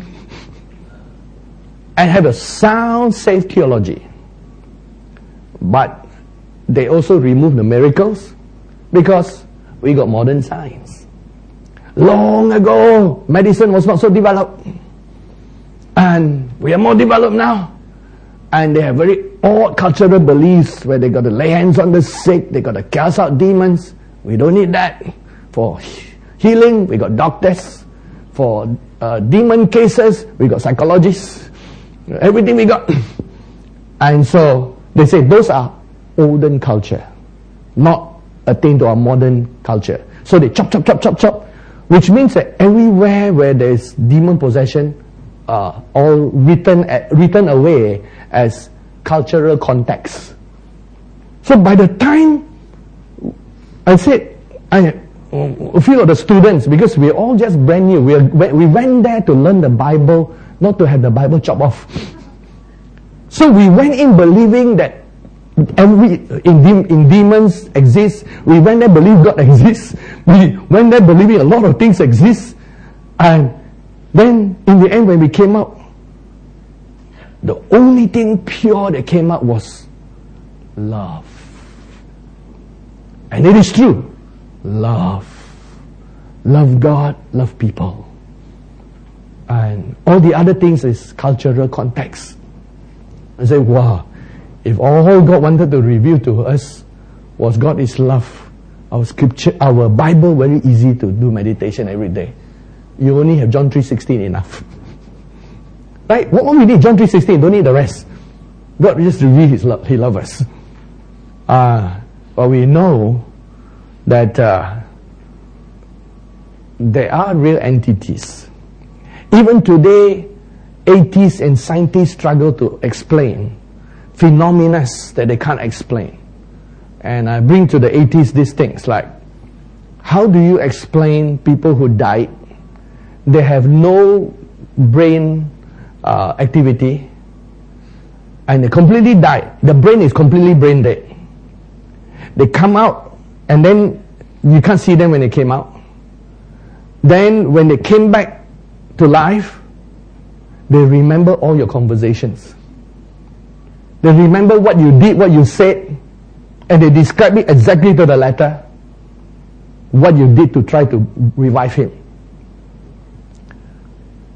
and have a sound, safe theology. But they also remove the miracles because we got modern science. Long ago, medicine was not so developed. And we are more developed now. And they have very odd cultural beliefs where they got to lay hands on the sick, they got to cast out demons. We don't need that. For healing, we got doctors. For uh, demon cases, we got psychologists. Everything we got. And so they say those are olden culture, not attain to our modern culture. So they chop, chop, chop, chop, chop, which means that everywhere where there is demon possession, uh, all written at, written away as cultural context. So by the time I said, I, a few of the students, because we're all just brand new, we, are, we went there to learn the Bible, not to have the Bible chopped off. So we went in believing that every in, de- in demons exist. We went there believing God exists. We went there believing a lot of things exist. And then in the end when we came out, the only thing pure that came out was love. And it is true. Love. Love God, love people. And all the other things is cultural context. I say, wow, if all God wanted to reveal to us was God is love, our scripture, our Bible, very easy to do meditation every day. You only have John three sixteen enough. Right? What we need? John three sixteen, don't need the rest. God just reveal His love, He loves us. Uh, but we know that uh, there are real entities. Even today, atheists and scientists struggle to explain phenomena that they can't explain. And I bring to the atheists these things like, how do you explain people who died? They have no brain uh, activity and they completely died. The brain is completely brain dead. They come out and then you can't see them when they came out. Then when they came back to life, they remember all your conversations. They remember what you did, what you said, and they describe it exactly to the letter, what you did to try to revive him.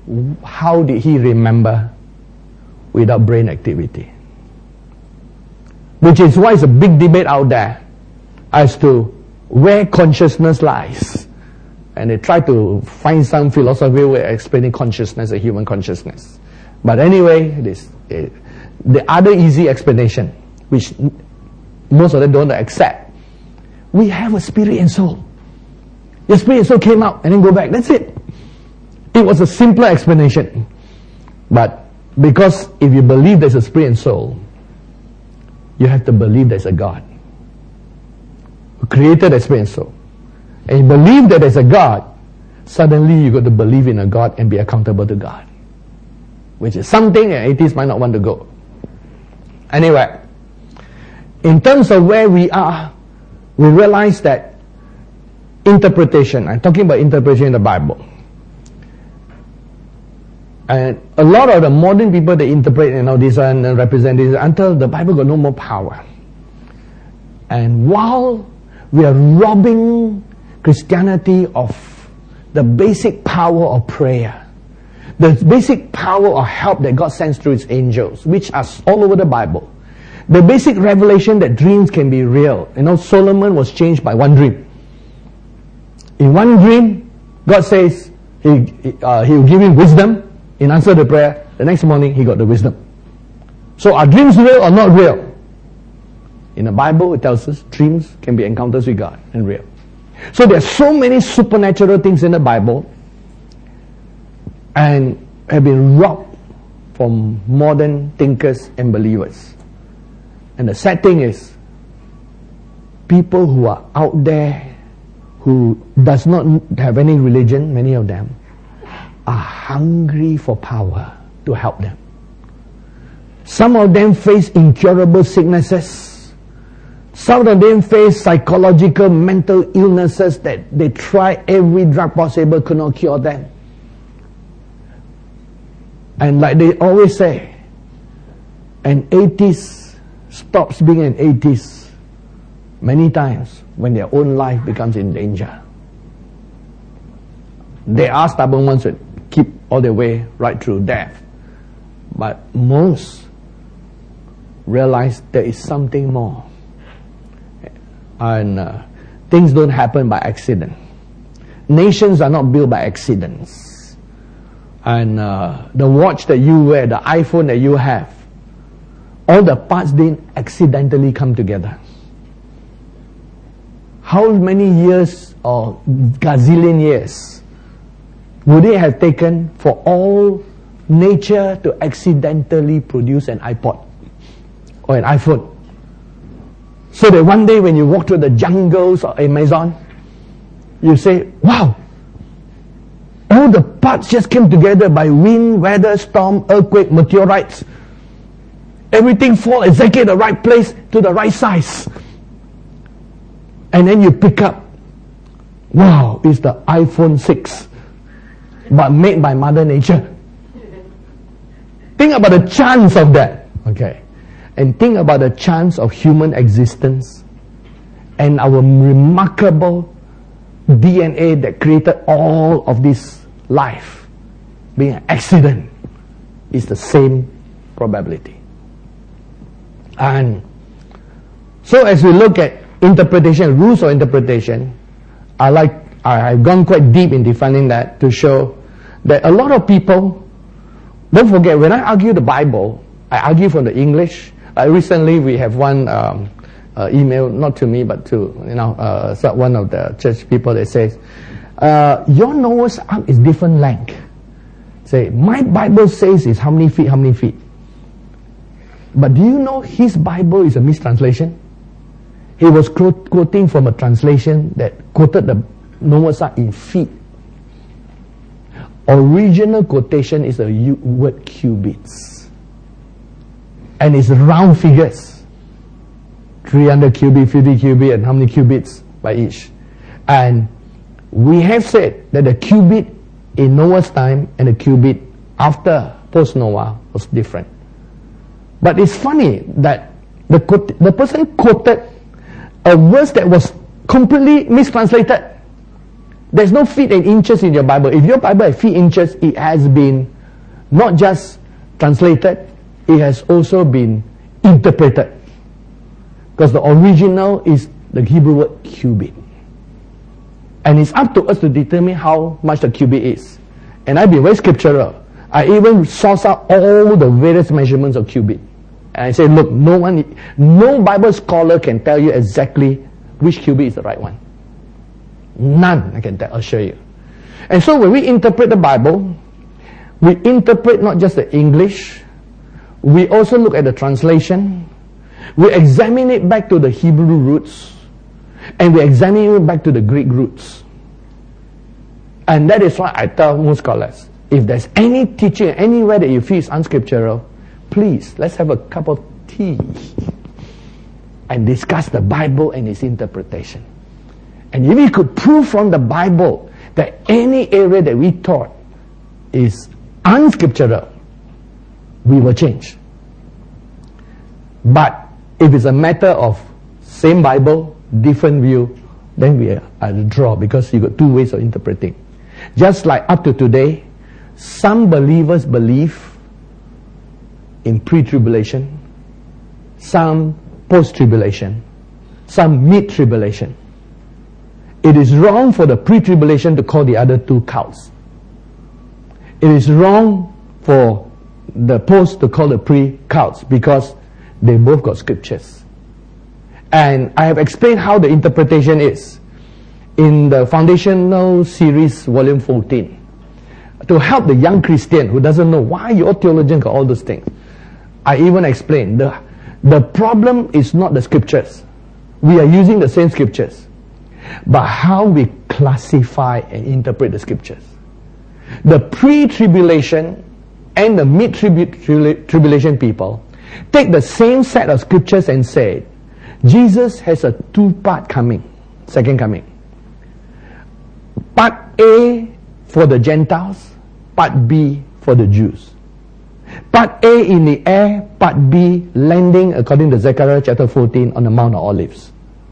how did he remember without brain activity? Which is why it's a big debate out there as to where consciousness lies. And they try to find some philosophical way of explaining consciousness, a human consciousness. But anyway, this, uh, the other easy explanation, which most of them don't accept, we have a spirit and soul. Your spirit and soul came out and then go back. That's it. It was a simpler explanation. But because if you believe there's a spirit and soul, you have to believe there's a God who created the spirit and soul. And you believe that there's a God, suddenly you got to believe in a God and be accountable to God. Which is something that atheists might not want to go. Anyway, in terms of where we are, we realize that interpretation, I'm talking about interpretation in the Bible. And a lot of the modern people, they interpret, you know, this and represent this until the Bible got no more power. And while we are robbing Christianity of the basic power of prayer, the basic power of help that God sends through His angels, which are all over the Bible, the basic revelation that dreams can be real. You know, Solomon was changed by one dream. In one dream, God says He uh, He will give him wisdom. In answer to prayer, the next morning he got the wisdom. So are dreams real or not real? In the Bible, it tells us dreams can be encounters with God and real. So there are so many supernatural things in the Bible and have been robbed from modern thinkers and believers. And the sad thing is, people who are out there who does not have any religion, many of them, are hungry for power to help them. Some of them face incurable sicknesses. Some of them face psychological, mental illnesses that they try every drug possible, could not cure them. And like they always say, an atheist stops being an atheist many times when their own life becomes in danger. There are stubborn ones that keep all the way right through death. But most realize there is something more. And uh, things don't happen by accident. Nations are not built by accidents. And uh, the watch that you wear, the iPhone that you have, all the parts didn't accidentally come together. How many years or gazillion years would it have taken for all nature to accidentally produce an iPod or an iPhone? So that one day when you walk through the jungles of Amazon, you say, wow, all the parts just came together by wind, weather, storm, earthquake, meteorites. Everything fall exactly at the right place to the right size. And then you pick up, wow, it's the iPhone six. But made by Mother Nature. Think about the chance of that. Okay. And think about the chance of human existence and our remarkable D N A that created all of this life being an accident is the same probability. And so as we look at interpretation, rules of interpretation, I like I've gone quite deep in defining that to show that a lot of people, don't forget, when I argue the Bible, I argue from the English. Uh, recently, we have one um, uh, email, not to me, but to you know uh, one of the church people that says, uh, your Noah's Ark is different length. Say, my Bible says it's how many feet, how many feet. But do you know his Bible is a mistranslation? He was quoting from a translation that quoted the Noah's Ark in feet. Original quotation is the word cubits. And it's round figures. three hundred cubits, fifty cubits, and how many cubits by each. And we have said that the cubit in Noah's time and the cubit after post-Noah was different. But it's funny that the, the person quoted a verse that was completely mistranslated. There's no feet and inches in your Bible. If your Bible has feet inches, it has been not just translated, it has also been interpreted. Because the original is the Hebrew word cubit. And it's up to us to determine how much the cubit is. And I've been very scriptural. I even source out all the various measurements of cubit. And I say, look, no one, no Bible scholar can tell you exactly which cubit is the right one. None, I can tell, assure you. And so when we interpret the Bible, we interpret not just the English, we also look at the translation, we examine it back to the Hebrew roots, and we examine it back to the Greek roots. And that is why I tell most scholars, if there's any teaching anywhere that you feel is unscriptural, please, let's have a cup of tea and discuss the Bible and its interpretation. And if we could prove from the Bible that any area that we taught is unscriptural, we will change. But if it's a matter of same Bible, different view, then we are at a draw, because you got two ways of interpreting. Just like up to today, some believers believe in pre-tribulation, some post-tribulation, some mid-tribulation. It is wrong for the pre-tribulation to call the other two cults. It is wrong for the post to call the pre-cults, because they both got scriptures. And I have explained how the interpretation is in the Foundational Series, Volume fourteen. To help the young Christian who doesn't know why your theologian got all those things, I even explained the, the problem is not the scriptures. We are using the same scriptures, but how we classify and interpret the scriptures. The pre-tribulation and the mid-tribulation people take the same set of scriptures and say, Jesus has a two-part coming, second coming. Part A for the Gentiles, part B for the Jews. Part A in the air, part B landing, according to Zechariah chapter fourteen, on the Mount of Olives.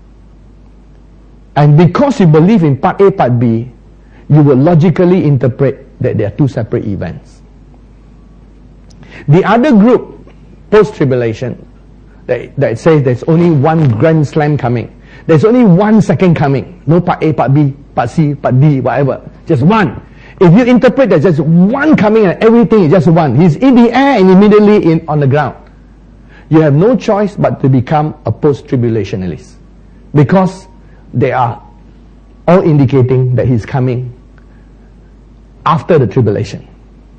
And because you believe in part A, part B, you will logically interpret that they are two separate events. The other group, post-tribulation, that, that says there's only one grand slam coming. There's only one second coming. No part A, part B, part C, part D, whatever. Just one. If you interpret there's just one coming and everything is just one, he's in the air and immediately in on the ground, you have no choice but to become a post-tribulationalist, because they are all indicating that he's coming after the tribulation.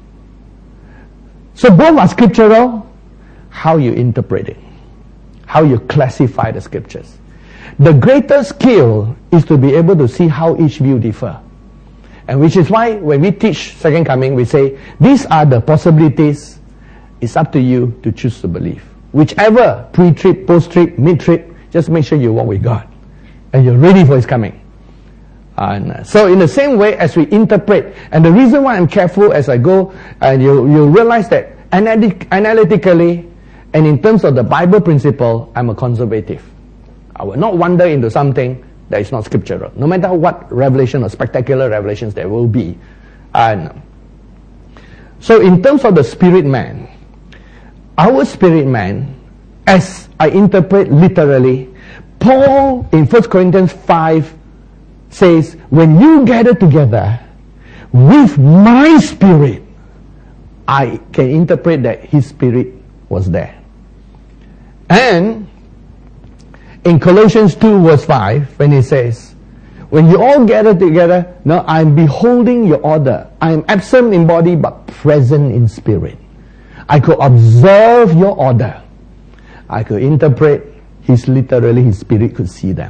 So both are scriptural. How you interpret it, how you classify the scriptures. The greater skill is to be able to see how each view differ. And which is why when we teach second coming, we say, these are the possibilities. It's up to you to choose to believe. Whichever, pre-trib, post-trib, mid-trib, just make sure you walk with God. And you're ready for His coming. And uh, so in the same way as we interpret, and the reason why I'm careful as I go, and you, you realize that analytic, analytically, and in terms of the Bible principle, I'm a conservative. I will not wander into something that is not scriptural, no matter what revelation or spectacular revelations there will be. And so in terms of the spirit man, our spirit man, as I interpret literally, Paul in First Corinthians five says, when you gather together with my spirit, I can interpret that his spirit was there. And in Colossians two verse five, when he says, when you all gather together, now I'm beholding your order. I am absent in body but present in spirit. I could observe your order. I could interpret his literally, his spirit could see them.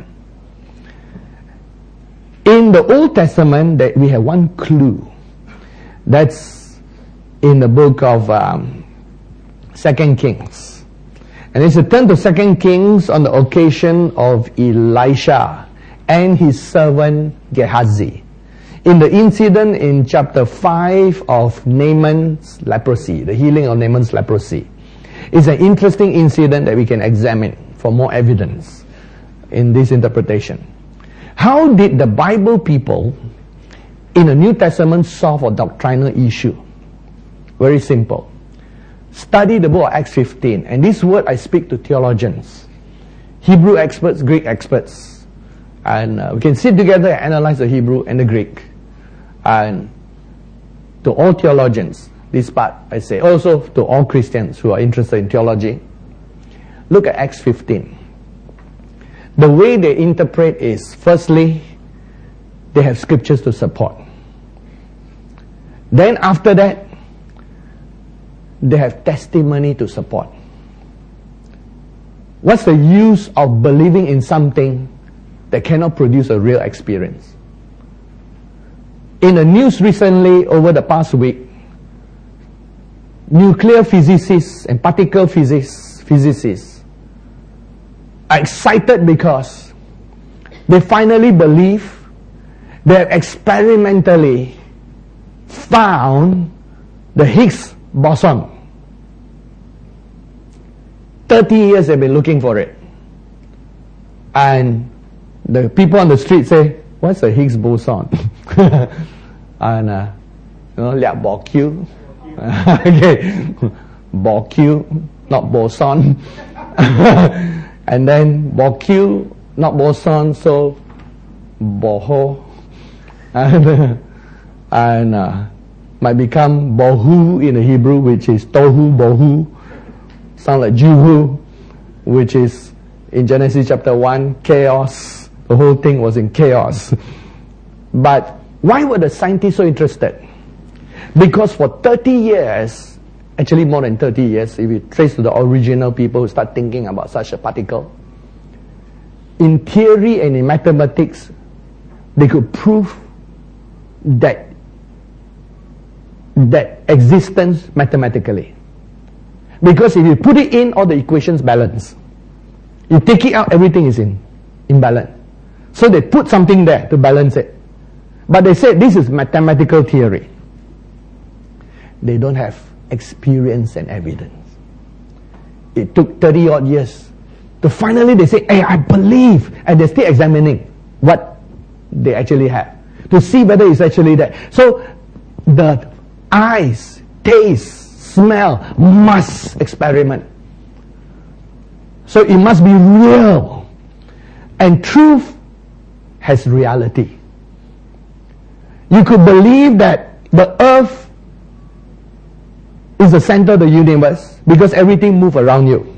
In the Old Testament, that we have one clue. That's in the book of um, Second Kings. And it's a turn to Second Kings on the occasion of Elisha and his servant Gehazi. In the incident in chapter five of Naaman's leprosy, the healing of Naaman's leprosy. It's an interesting incident that we can examine for more evidence in this interpretation. How did the Bible people in the New Testament solve a doctrinal issue? Very simple. Study the book of Acts fifteen. And this word I speak to theologians, Hebrew experts, Greek experts. And uh, we can sit together and analyze the Hebrew and the Greek. And to all theologians, this part I say, also to all Christians who are interested in theology, look at Acts fifteen. The way they interpret is, firstly, they have scriptures to support. Then after that, they have testimony to support. What's the use of believing in something that cannot produce a real experience? In the news recently, over the past week, nuclear physicists and particle physics, physicists are excited because they finally believe they have experimentally found the Higgs boson. thirty years they've been looking for it. And the people on the street say, what's the Higgs boson? And, uh, you know, liak bo Q. Okay. Bo Q, not boson. And then bo Q, not boson, so boho. And, uh, and uh, might become bohu in the Hebrew, which is tohu bohu. Sound like Juhu, which is in Genesis chapter one, chaos. The whole thing was in chaos. But why were the scientists so interested? Because for thirty years, actually more than thirty years, if you trace to the original people who start thinking about such a particle, in theory and in mathematics, they could prove that that existence mathematically. Because if you put it in, all the equations balance. You take it out, everything is in imbalance. So they put something there to balance it. But they said this is mathematical theory. They don't have experience and evidence. It took thirty odd years to finally they say, hey, I believe. And they're still examining what they actually have to see whether it's actually there. So the eyes, taste, smell must experiment. So it must be real. And truth has reality. You could believe that the earth is the center of the universe because everything moves around you.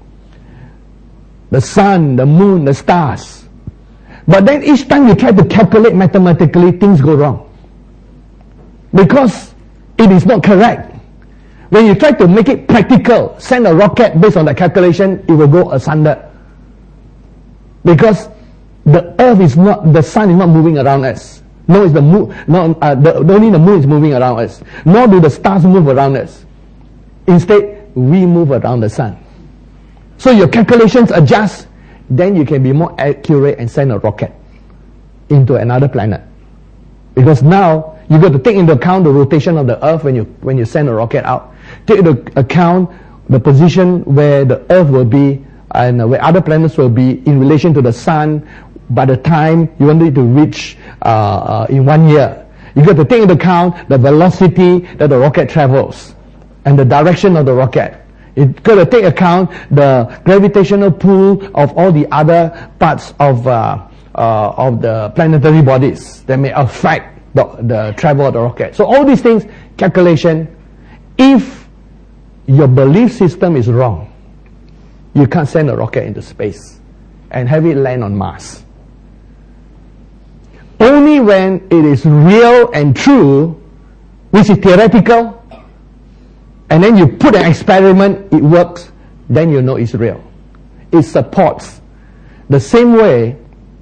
The sun, the moon, the stars. But then each time you try to calculate mathematically, things go wrong. Because it is not correct. When you try to make it practical, send a rocket based on the calculation, it will go asunder. Because the earth is not, the sun is not moving around us. No, it's the moon. No, uh, the, only the moon is moving around us. Nor do the stars move around us. Instead, we move around the sun. So your calculations adjust, then you can be more accurate and send a rocket into another planet. Because now you got to take into account the rotation of the earth when you when you send a rocket out. Take into account the position where the earth will be and where other planets will be in relation to the sun by the time you want it to reach uh, uh, in one year. You got to take into account the velocity that the rocket travels and the direction of the rocket. You've got to take account the gravitational pull of all the other parts of uh, uh, of the planetary bodies that may affect the, the travel of the rocket. So all these things, calculation. If your belief system is wrong, you can't send a rocket into space and have it land on Mars. Only when it is real and true, which is theoretical, and then you put an experiment, it works, then you know it's real. It supports. The same way,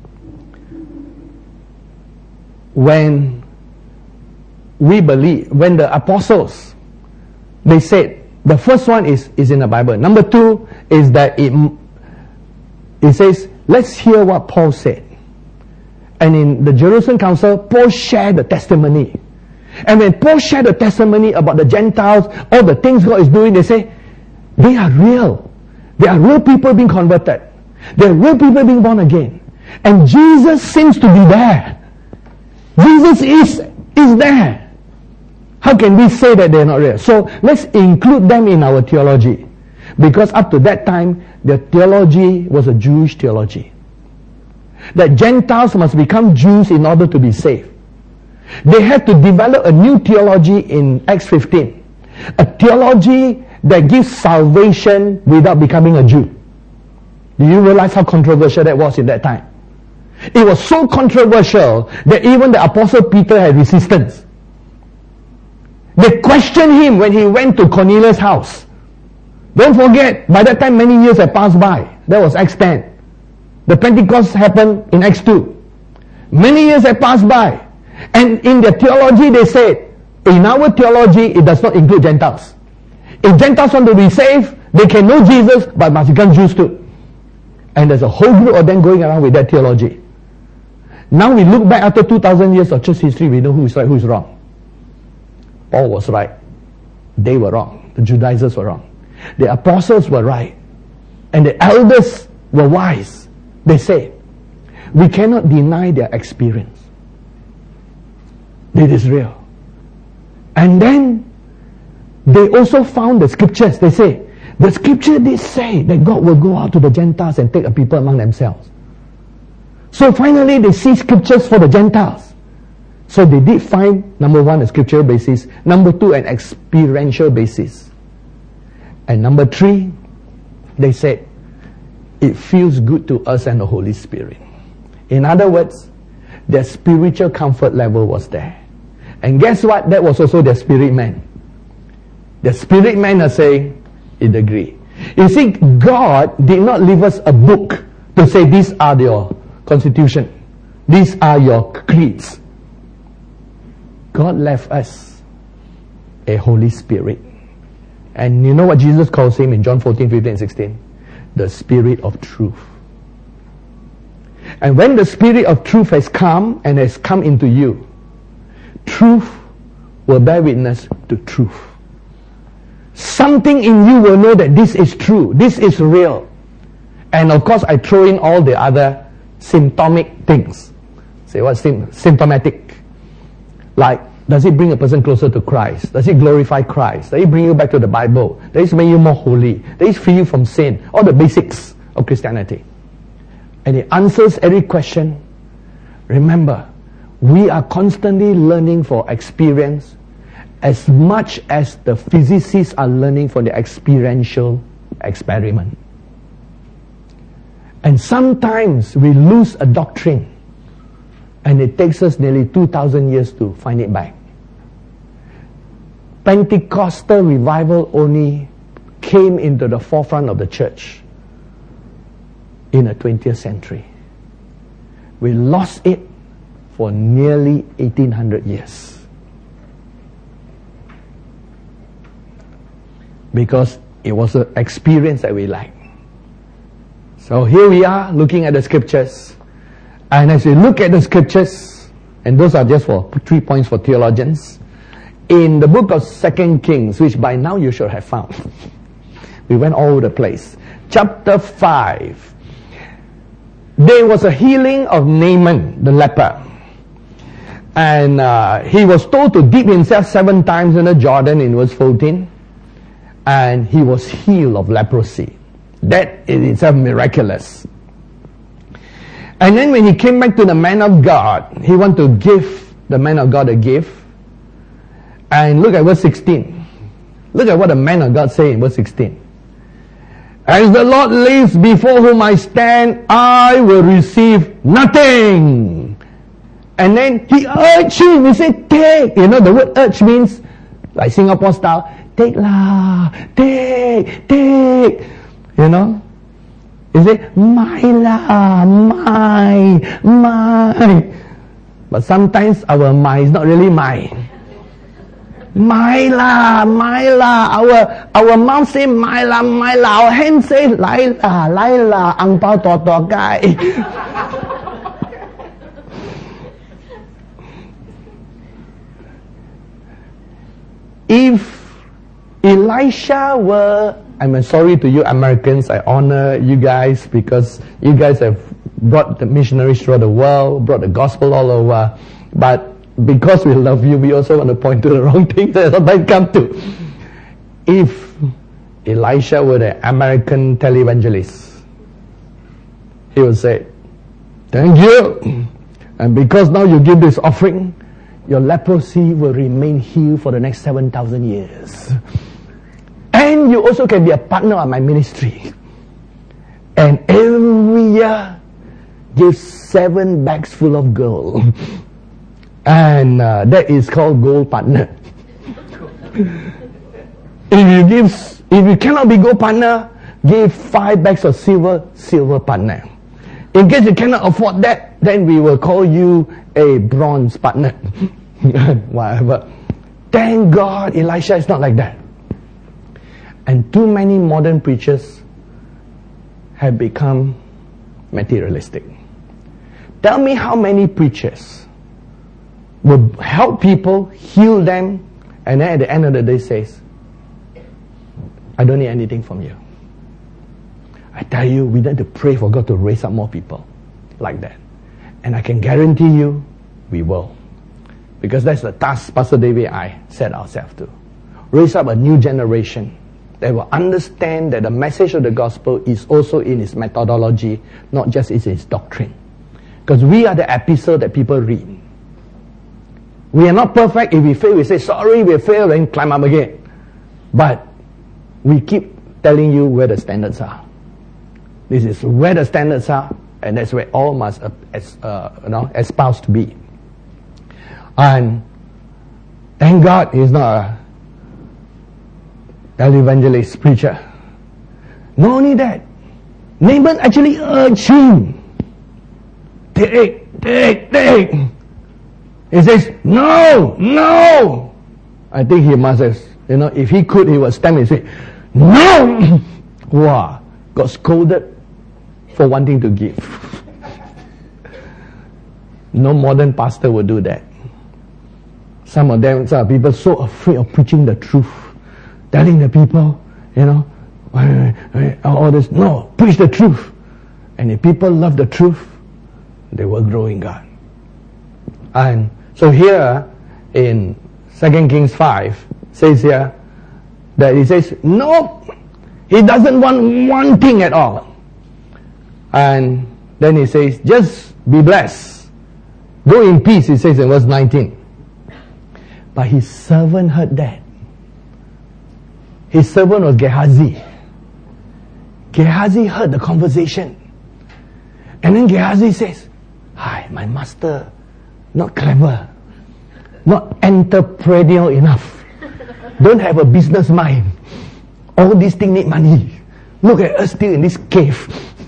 when we believe, when the apostles, they said, the first one is, is in the Bible. Number two is that it, it says, let's hear what Paul said. And in the Jerusalem Council, Paul shared the testimony. And when Paul shared the testimony about the Gentiles, all the things God is doing, they say, they are real. They are real people being converted. They are real people being born again. And Jesus seems to be there. Jesus is It's there. How can we say that they're not real? So let's include them in our theology. Because up to that time, their theology was a Jewish theology. That Gentiles must become Jews in order to be saved. They had to develop a new theology in Acts fifteen. A theology that gives salvation without becoming a Jew. Do you realize how controversial that was in that time? It was so controversial that even the Apostle Peter had resistance. They questioned him when he went to Cornelius' house. Don't forget, by that time many years had passed by. That was Acts ten. The Pentecost happened in Acts two. Many years had passed by. And in their theology they said, in our theology it does not include Gentiles. If Gentiles want to be saved, they can know Jesus but must become Jews too. And there's a whole group of them going around with that theology. Now we look back after two thousand years of church history, we know who is right, who is wrong. Paul was right. They were wrong. The Judaizers were wrong. The apostles were right. And the elders were wise. They say, we cannot deny their experience. It is real. And then they also found the scriptures. They say, the scripture did say that God will go out to the Gentiles and take a people among themselves. So finally they see scriptures for the Gentiles. So they did find, number one, a scriptural basis. Number two, an experiential basis. And number three, they said, it feels good to us and the Holy Spirit. In other words, their spiritual comfort level was there. And guess what? That was also their spirit man. The spirit men are saying, it agree. You see, God did not leave us a book to say these are your constitution. These are your creeds. God left us a Holy Spirit. And you know what Jesus calls him in John fourteen, fifteen, and sixteen? The Spirit of Truth. And when the Spirit of Truth has come and has come into you, truth will bear witness to truth. Something in you will know that this is true, this is real. And of course I throw in all the other symptomatic things. Say what's sim- symptomatic? Like, does it bring a person closer to Christ? Does it glorify Christ? Does it bring you back to the Bible? Does it make you more holy? Does it free you from sin? All the basics of Christianity. And it answers every question. Remember, we are constantly learning for experience as much as the physicists are learning from the experiential experiment. And sometimes we lose a doctrine and it takes us nearly two thousand years to find it back. Pentecostal revival only came into the forefront of the church in the twentieth century. We lost it for nearly eighteen hundred years. Because it was an experience that we liked. So here we are looking at the scriptures. And as we look at the scriptures, and those are just for three points for theologians, in the book of Second Kings, which by now you should have found. We went all over the place. Chapter five. There was a healing of Naaman, the leper. And uh, he was told to dip himself seven times in the Jordan in verse fourteen. And he was healed of leprosy. That is itself miraculous. And then when he came back to the man of God, he wanted to give the man of God a gift. And look at verse sixteen. Look at what the man of God said in verse sixteen. As the Lord lives before whom I stand, I will receive nothing. And then he urged him, he said, take. You know, the word urge means, like Singapore style, take lah, take, take. You know? He said, my lah, my, my. But sometimes our my is not really my. My lah, my lah. Our, our mouth say my lah, my lah. Our hand say lai lah, lai lah, ang pao to to guy. If Elisha were, I'm sorry to you Americans, I honor you guys because you guys have brought the missionaries throughout the world, brought the gospel all over. But because we love you, we also want to point to the wrong things that sometimes come to. If Elisha were the American televangelist, he would say, thank you. And because now you give this offering, your leprosy will remain healed for the next seven thousand years. And you also can be a partner of my ministry. And every year, give seven bags full of gold. And uh, that is called gold partner. If you give, if you cannot be gold partner, give five bags of silver, silver partner. In case you cannot afford that, then we will call you a bronze partner. Whatever. Thank God Elisha is not like that. And too many modern preachers have become materialistic. Tell me how many preachers will help people, heal them, and then at the end of the day says, I don't need anything from you. I tell you, we need to pray for God to raise up more people like that. And I can guarantee you, we will. Because that's the task Pastor David and I set ourselves to. Raise up a new generation that will understand that the message of the gospel is also in its methodology, not just in its doctrine. Because we are the epistle that people read. We are not perfect. If we fail, we say, sorry, we failed, and climb up again. But we keep telling you where the standards are. This is where the standards are, and that's where all must uh, as, uh, you know, espouse to be. And thank God he's not a televangelist preacher. Not only that, Naaman actually urged him, take, take, take. He says, no, no. I think he must have, you know, if he could, he would stand and say, no. Wow, got scolded for wanting to give. No modern pastor would do that. Some of them, some people so afraid of preaching the truth, telling the people, you know, all this. No, preach the truth. And if people love the truth, they will grow in God. And so here in Second Kings five, says here that he says, no, he doesn't want one thing at all. And then he says, just be blessed. Go in peace, he says in verse nineteen. But his servant heard that. His servant was Gehazi. Gehazi heard the conversation. And then Gehazi says, hi, my master, not clever, not entrepreneurial enough, don't have a business mind. All these things need money. Look at us still in this cave.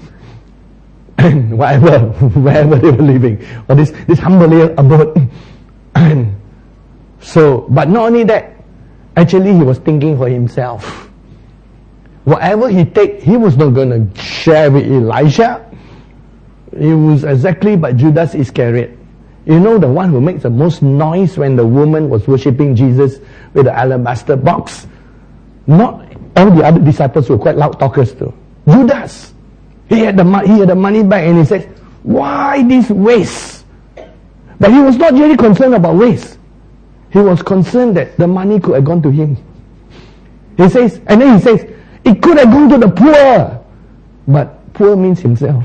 And whatever, wherever they were living. Or this, this humble abode. And so, but not only that, actually he was thinking for himself. Whatever he take, he was not going to share with Elisha. He was exactly but Judas Iscariot. You know, the one who makes the most noise when the woman was worshipping Jesus with the alabaster box. Not all the other disciples were quite loud talkers too. Judas, he had the he had the money back, and he said, "Why this waste?" But he was not really concerned about waste. He was concerned that the money could have gone to him. He says, and then he says, it could have gone to the poor. But poor means himself.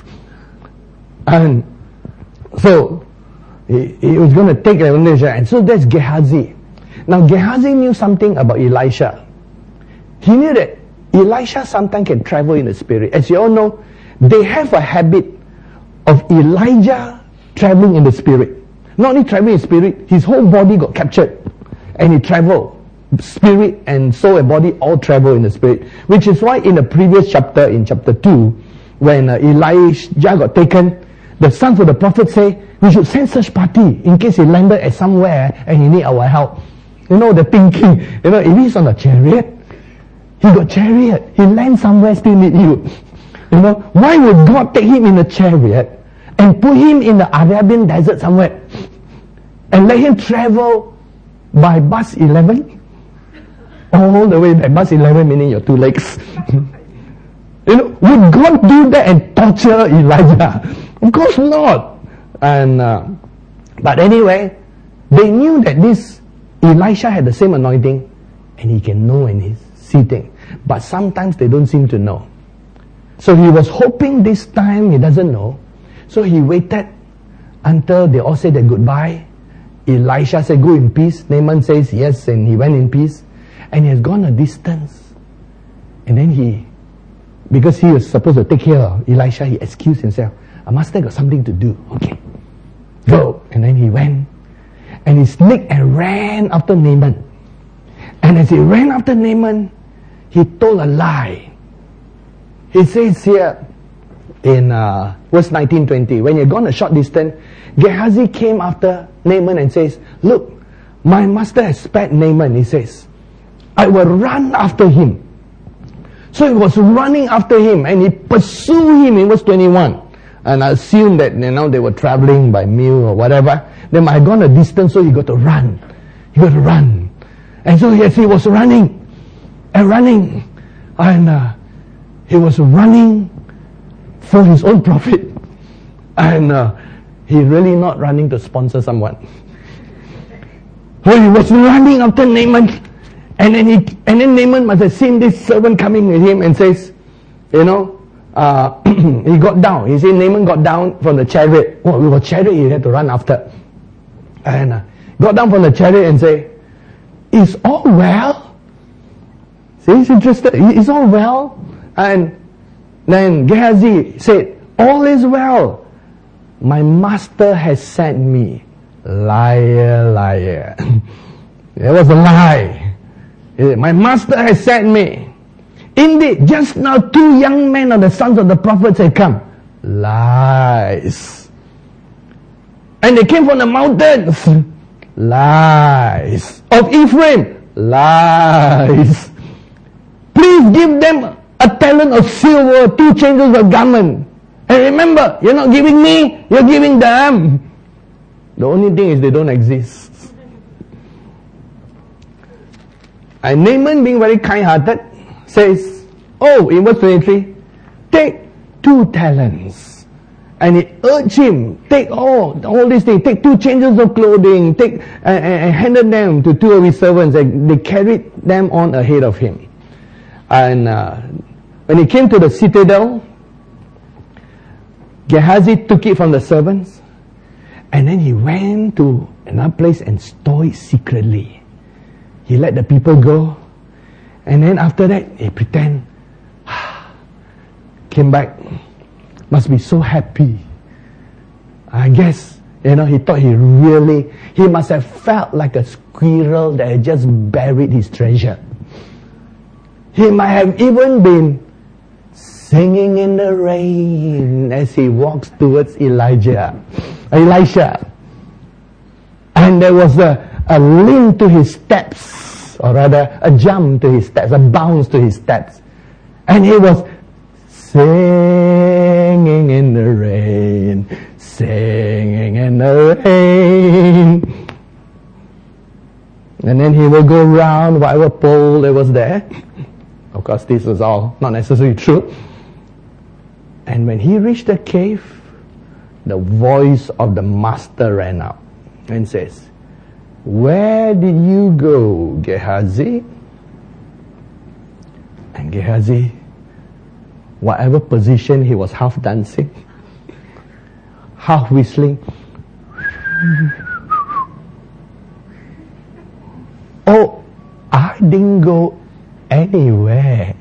And so, he, he was going to take advantage. And so that's Gehazi. Now Gehazi knew something about Elisha. He knew that Elisha sometimes can travel in the spirit. As you all know, they have a habit of Elijah traveling in the spirit. Not only traveling in spirit, his whole body got captured. And he traveled. Spirit and soul and body all travel in the spirit. Which is why in the previous chapter, in chapter two, when uh, Elijah got taken, the sons of the prophet say, we should send such party in case he landed at somewhere and he need our help. You know, the thinking, you know, if he's on a chariot, he got chariot. He lands somewhere, still need you. You know, why would God take him in a chariot and put him in the Arabian desert somewhere and let him travel by bus eleven? All the way by bus eleven, meaning your two legs. You know, would God do that and torture Elijah? Of course not. And uh, but anyway, They knew that this Elisha had the same anointing, and he can know and he see things. But sometimes they don't seem to know. So he was hoping this time he doesn't know. So he waited until they all said their goodbye. Elisha said, go in peace. Naaman says yes, and he went in peace. And he has gone a distance. And then he, because he was supposed to take care of Elisha, he excused himself. A master got something to do. Okay, go. And then he went. And he sneaked and ran after Naaman. And as he ran after Naaman, he told a lie. He says here in uh, verse nineteen twenty, when he had gone a short distance, Gehazi came after Naaman and says, look, my master has spared Naaman. He says, I will run after him. So he was running after him and he pursued him in verse twenty-one. And I assume that, you know, they were traveling by mule or whatever. They might have gone a distance, so he got to run. He got to run. And so yes, he was running and running. And uh, he was running for his own profit. And uh, he really not running to sponsor someone. So he was running after Naaman. And then he, and then Naaman must have seen this servant coming with him and says, you know, uh, he got down. He said Naaman got down from the chariot. Oh, with a chariot he had to run after. And uh, got down from the chariot and say, is all well? See, he's interested. Is all well? And then Gehazi said, all is well. My master has sent me. Liar, liar. It was a lie. My master has sent me. Indeed, just now two young men of the sons of the prophets had come. Lies. And they came from the mountains. Lies. Of Ephraim. Lies. Please give them a talent of silver, two changes of garment. And remember, you're not giving me, you're giving them. The only thing is they don't exist. And Naaman, being very kind-hearted, says, oh, in verse twenty-three, take two talents. And he urged him, take all, all these things, take two changes of clothing, take, and, and handed them to two of his servants, and they carried them on ahead of him. And uh, when he came to the citadel, Gehazi took it from the servants, and then he went to another place and stole it secretly. He let the people go, and then after that, he pretend, came back, must be so happy. I guess, you know, he thought he really, he must have felt like a squirrel that had just buried his treasure. He might have even been singing in the rain as he walks towards Elijah, Elisha. And there was a, a lean to his steps, or rather a jump to his steps, a bounce to his steps. And he was singing in the rain, singing in the rain. And then he will go round whatever pole that was there. Of course, this was all not necessarily true. And when he reached the cave, the voice of the master ran out and says, where did you go, Gehazi? And Gehazi, whatever position, he was half dancing, half whistling. Oh, I didn't go anywhere.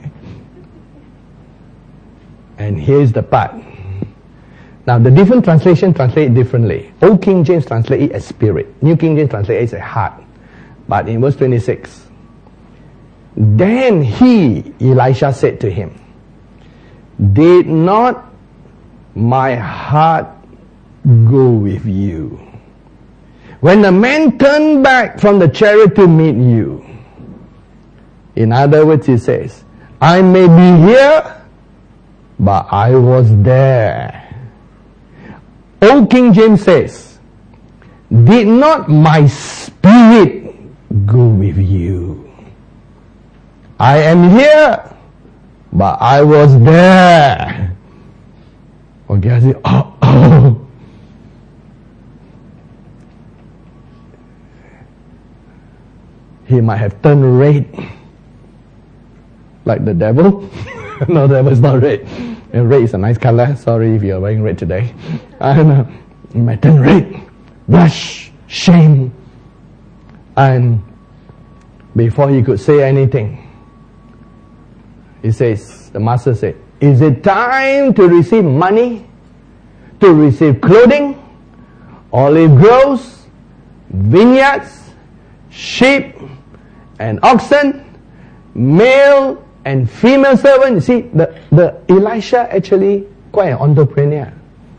And here's the part. Now, the different translation translate it differently. Old King James translate it as spirit. New King James translate it as a heart. But in verse twenty-six, then he, Elisha, said to him, did not my heart go with you when the man turned back from the chariot to meet you? In other words, he says, I may be here, but I was there. Old King James says, did not my spirit go with you? I am here, but I was there. Okay, I say, oh, oh. he might have turned red, like the devil. No, the devil is not red. And red is a nice color. Sorry if you are wearing red today. And uh, he might turn red, blush, shame. And before he could say anything, he says, the master said, is it time to receive money, to receive clothing, olive groves, vineyards, sheep and oxen, male and female servants? You see, the, the Elisha actually quite an entrepreneur.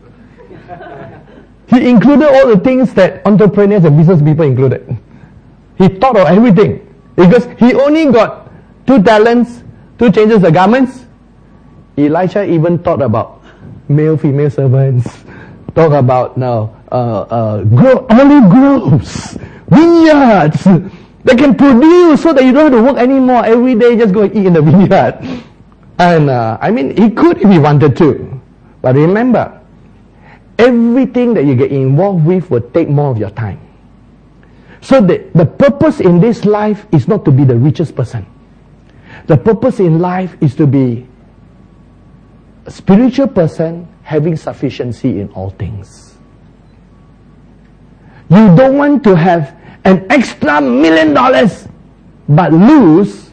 He included all the things that entrepreneurs and business people included. He thought of everything. Because he only got two talents, two changes of garments. Elisha even thought about male, female servants. Talk about now uh, uh, grow, olive groves, vineyards that can produce so that you don't have to work anymore. Every day just go and eat in the vineyard. And uh, I mean, he could if he wanted to. But remember, everything that you get involved with will take more of your time. So the, the purpose in this life is not to be the richest person. The purpose in life is to be a spiritual person having sufficiency in all things. You don't want to have an extra million dollars but lose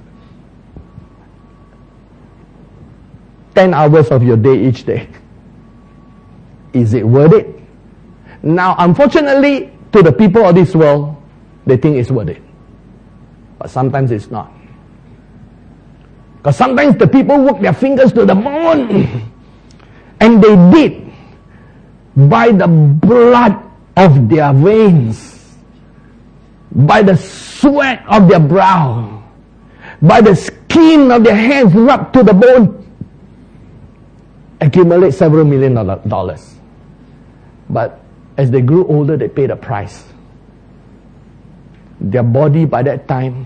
ten hours of your day each day. Is it worth it? Now, unfortunately, to the people of this world, they think it's worth it. But sometimes it's not. Because sometimes the people work their fingers to the bone. And they did by the blood of their veins, by the sweat of their brow, by the skin of their hands rubbed to the bone, accumulate several million dollars. But as they grew older, they paid a price. Their body by that time,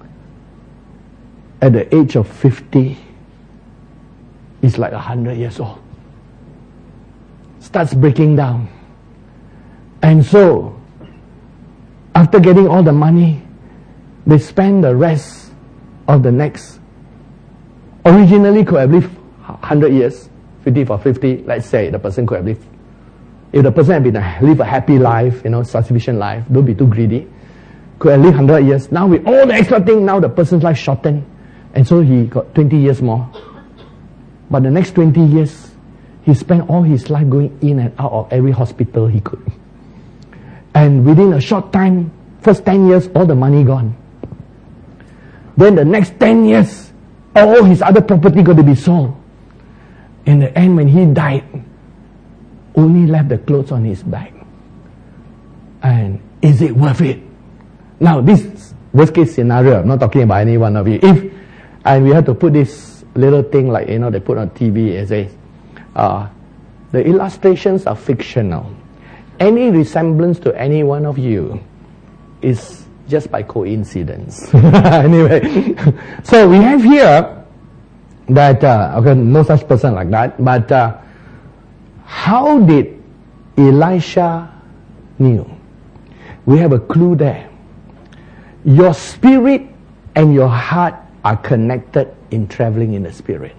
at the age of fifty, is like a hundred years old. Starts breaking down. And so, after getting all the money, they spend the rest of the next, originally could have lived one hundred years, fifty for fifty, let's say the person could have lived. If the person had been a, lived a happy life, you know, sufficient life, don't be too greedy, could have lived one hundred years. Now with all the extra thing, now the person's life shortened. And so he got twenty years more. But the next twenty years, he spent all his life going in and out of every hospital he could. And within a short time, first ten years, all the money gone. Then the next ten years, all his other property got to be sold. In the end, when he died, only left the clothes on his back. And is it worth it? Now, this worst case scenario, I'm not talking about any one of you. If, and we have to put this little thing like, you know, they put on T V and say, uh, the illustrations are fictional. Any resemblance to any one of you is just by coincidence. Anyway, so we have here that, uh, okay, no such person like that, but uh, how did Elisha knew? We have a clue there. Your spirit and your heart are connected in traveling in the spirit.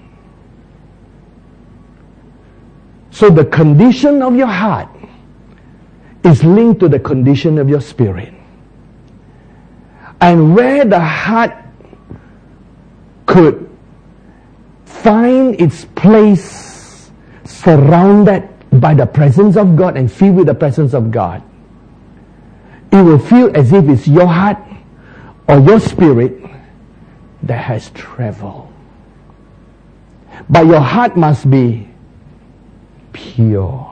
So the condition of your heart is linked to the condition of your spirit. And where the heart could find its place surrounded by the presence of God and filled with the presence of God, it will feel as if it's your heart or your spirit that has traveled. But your heart must be pure.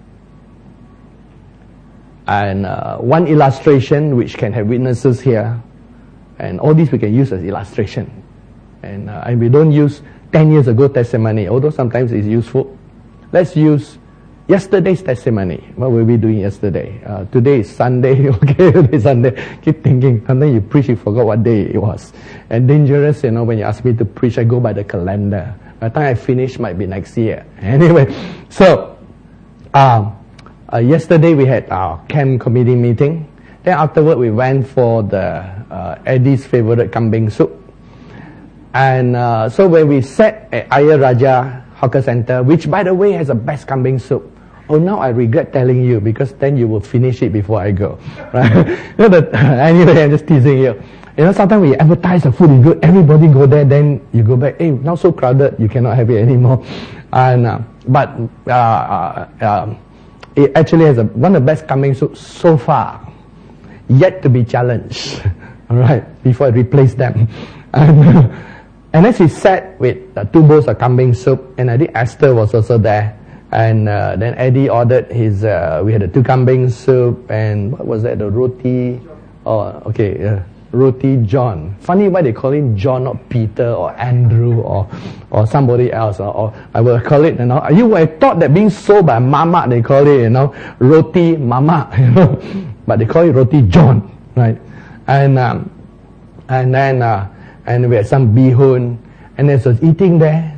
And uh, one illustration which can have witnesses here, and all these we can use as illustration. And, uh, and we don't use ten years ago testimony, although sometimes it's useful. Let's use yesterday's testimony. What were we doing yesterday? Uh, today is Sunday. Okay, today is Sunday. Keep thinking. Sometimes you preach, you forgot what day it was. And dangerous, you know, when you ask me to preach, I go by the calendar. By the time I finish, might be next year. Anyway, so um, uh, yesterday we had our camp committee meeting, Then afterward, we went for the uh, Eddie's favorite kambing soup. And uh, so when we sat at Ayer Raja Hawker Center, which by the way has the best kambing soup, oh, now I regret telling you because then you will finish it before I go. Right? You know, the, anyway, I'm just teasing you. You know, sometimes we advertise the food is good, everybody go there, then you go back, hey, now so crowded, you cannot have it anymore. And uh, but uh, uh, uh, it actually has a, one of the best kambing soup so far, yet to be challenged. All right, before I replace them. And, and then she sat with uh, two bowls of kambing soup, and I think Esther was also there. And uh, then Eddie ordered his, uh, we had the two kambing soup, and what was that, the roti, oh, okay, uh, roti John. Funny why they call him John, not Peter or Andrew or or somebody else. Or, or I will call it, you know, you would have thought that being sold by Mama, they call it, you know, roti Mama, you know, but they call it roti John, right? And um, and then uh, and we had some bihun, and as I was eating there,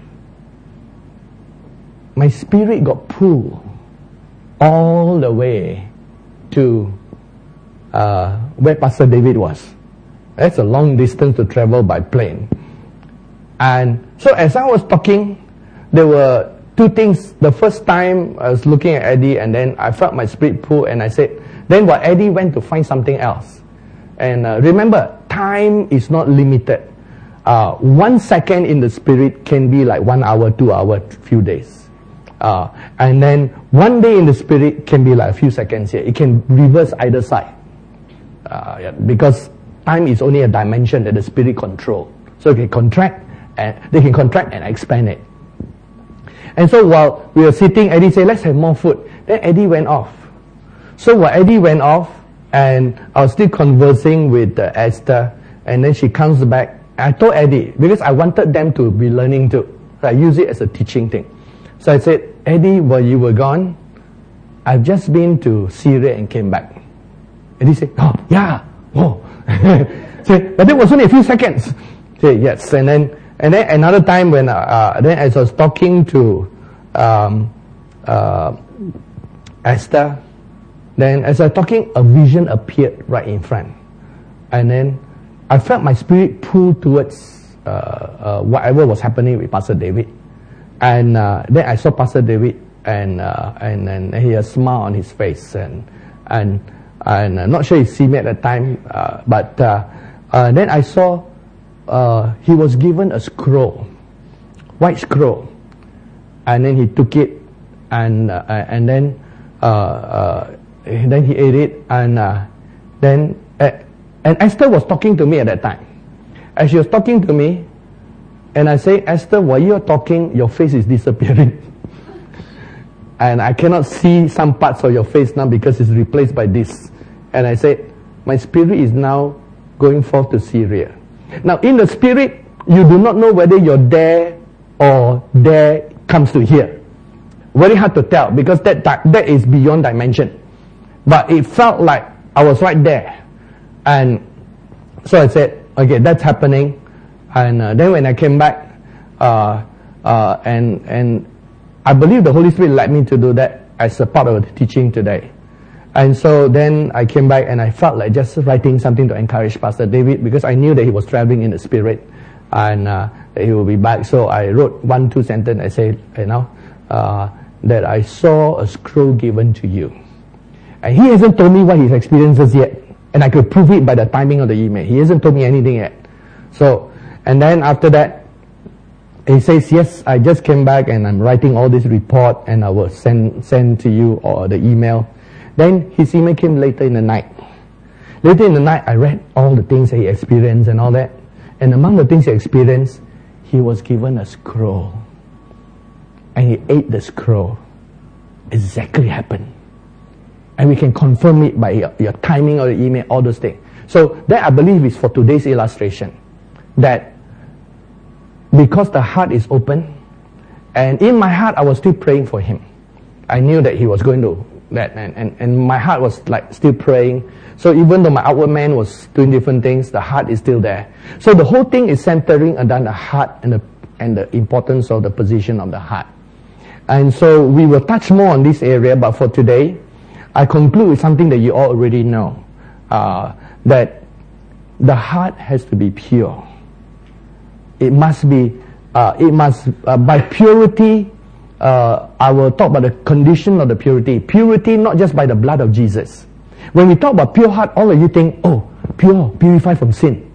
my spirit got pulled all the way to uh, where Pastor David was. That's a long distance to travel by plane. And so as I was talking, there were two things. The first time I was looking at Eddie, and then I felt my spirit pull, and I said, then what, Eddie went to find something else. And uh, remember, time is not limited. Uh, one second in the spirit can be like one hour, two hour, few days. Uh, and then one day in the spirit can be like a few seconds here. It can reverse either side. Uh, yeah, because time is only a dimension that the spirit control. So it can contract, and they can contract and expand it. And so while we were sitting, Eddie said, let's have more food. Then Eddie went off. So while Eddie went off, and I was still conversing with uh, Esther, and then she comes back. I told Eddie, because I wanted them to be learning too. So I use it as a teaching thing. So I said, Eddie, while you were gone, I've just been to Syria and came back. Eddie said, oh, yeah, oh. Say, but that was only a few seconds. Say, yes. And then, and then another time when, uh, uh, then as I was talking to um, uh, Esther, then as I was talking, a vision appeared right in front. And then I felt my spirit pull towards uh, uh, whatever was happening with Pastor David. And uh, then I saw Pastor David, and uh, and and he had a smile on his face, and and and I'm not sure he see me at that time, uh, but uh, uh, then I saw uh, he was given a scroll, white scroll, and then he took it, and uh, and then uh, uh, then he ate it, and uh, then uh, and Esther was talking to me at that time. As she was talking to me, and I say, Esther, while you're talking, your face is disappearing. And I cannot see some parts of your face now because it's replaced by this. And I said, my spirit is now going forth to Syria. Now, in the spirit, you do not know whether you're there or there comes to here. Very hard to tell because that, that is beyond dimension. But it felt like I was right there. And so I said, okay, that's happening. And uh, then when I came back, uh, uh, and and I believe the Holy Spirit led me to do that as a part of the teaching today. And so then I came back and I felt like just writing something to encourage Pastor David because I knew that he was traveling in the spirit and uh, that he will be back. So I wrote one, two sentences. I said, you know, uh, that I saw a scroll given to you. And he hasn't told me what his experiences yet. And I could prove it by the timing of the email. He hasn't told me anything yet. So, and then after that, he says, yes, I just came back and I'm writing all this report and I will send send to you or the email. Then his email came later in the night. Later in the night, I read all the things that he experienced and all that. And among the things he experienced, he was given a scroll. And he ate the scroll. Exactly happened. And we can confirm it by your, your timing of the email, all those things. So that I believe is for today's illustration. That because the heart is open, and in my heart I was still praying for him. I knew that he was going to that, and, and, and my heart was like still praying. So even though my outward man was doing different things, the heart is still there. So the whole thing is centering around the heart and the and the importance of the position of the heart. And so we will touch more on this area, but for today, I conclude with something that you all already know. uh, that the heart has to be pure. It must be, uh, it must, uh, by purity, uh, I will talk about the condition of the purity. Purity not just by the blood of Jesus. When we talk about pure heart, all of you think, oh, pure, purified from sin.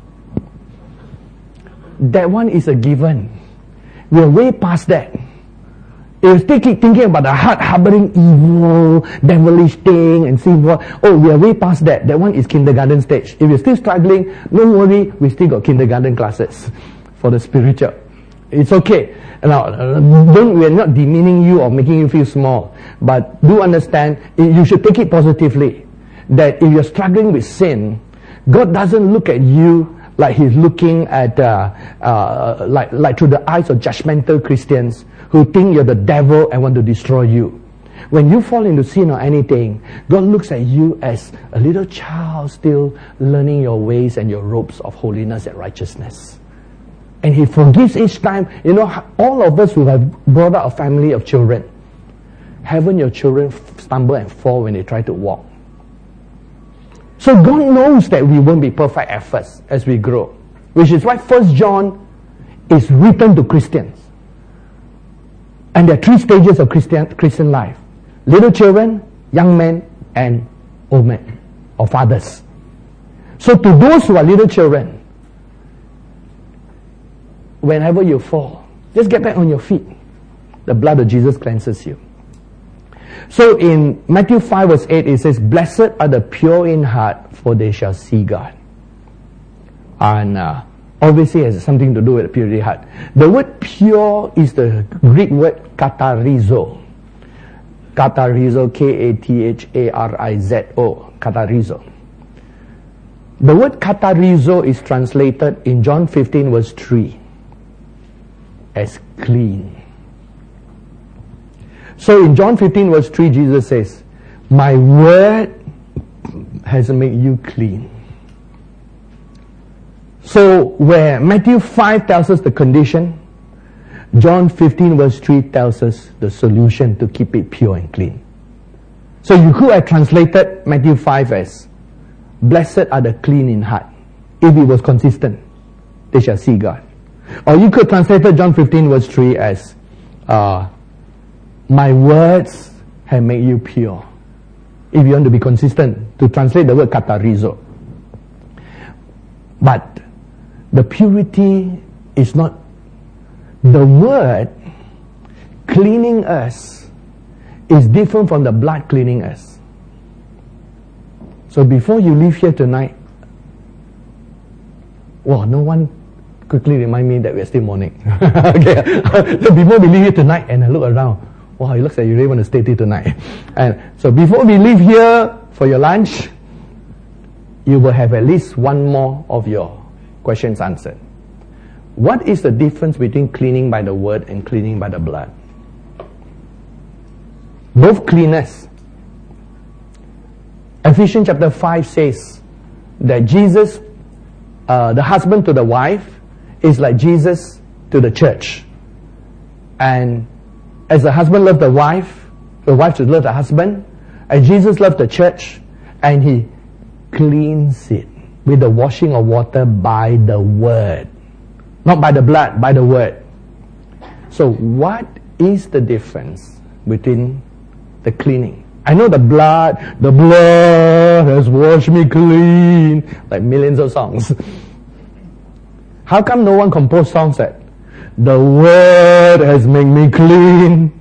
That one is a given. We are way past that. If you still keep thinking about the heart harboring evil, devilish thing, and see what, oh, we are way past that. That one is kindergarten stage. If you're still struggling, don't worry, we still got kindergarten classes for the spiritual. It's okay. Now, don't, we're not demeaning you or making you feel small, but do understand, you should take it positively, that if you're struggling with sin, God doesn't look at you like He's looking at, uh, uh, like, like through the eyes of judgmental Christians who think you're the devil and want to destroy you. When you fall into sin or anything, God looks at you as a little child still learning your ways and your ropes of holiness and righteousness. And He forgives each time. You know, all of us who have brought up a family of children, haven't your children stumble and fall when they try to walk? So God knows that we won't be perfect at first as we grow. Which is why First John is written to Christians. And there are three stages of Christian, Christian life. Little children, young men, and old men, or fathers. So to those who are little children, whenever you fall, just get back on your feet. The blood of Jesus cleanses you. So in Matthew five verse eight, it says, "Blessed are the pure in heart, for they shall see God." And uh, obviously it has something to do with the purity heart. The word pure is the Greek word katarizo. Katarizo, K A T H A R I Z O, katarizo. The word katarizo is translated in John fifteen verse three as clean. So in John fifteen verse three, Jesus says, "My word has made you clean." So where Matthew five tells us the condition, John fifteen verse three tells us the solution to keep it pure and clean. So you could have translated Matthew five as, "Blessed are the clean in heart." If it was consistent, they shall see God. Or you could translate John fifteen verse three as, uh, "My words have made you pure." If you want to be consistent, to translate the word katarizo. But the purity is not the word cleaning us is different from the blood cleaning us. So before you leave here tonight, well, no one quickly remind me that we're still mourning. Okay. So before we leave here tonight, and I look around, wow, it looks like you really want to stay till tonight. And so before we leave here for your lunch, you will have at least one more of your questions answered. What is the difference between cleaning by the word and cleaning by the blood? Both cleaners. Ephesians chapter five says that Jesus, uh, the husband to the wife, is like Jesus to the church. And as the husband loved the wife, the wife should love the husband, and Jesus loved the church, and He cleans it with the washing of water by the word. Not by the blood, by the word. So what is the difference between the cleaning? I know the blood, the blood has washed me clean, like millions of songs. How come no one composed songs that the word has made me clean?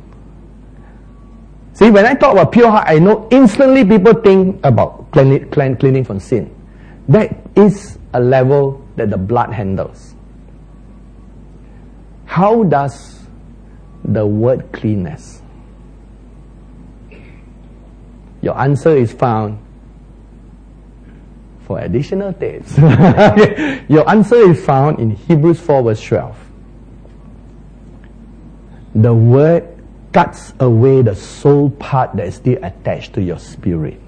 See, when I talk about pure heart, I know instantly people think about clean, clean, cleaning from sin. That is a level that the blood handles. How does the word clean us? Your answer is found for additional tapes. Your answer is found in Hebrews four verse twelve. The word cuts away the soul part that is still attached to your spirit.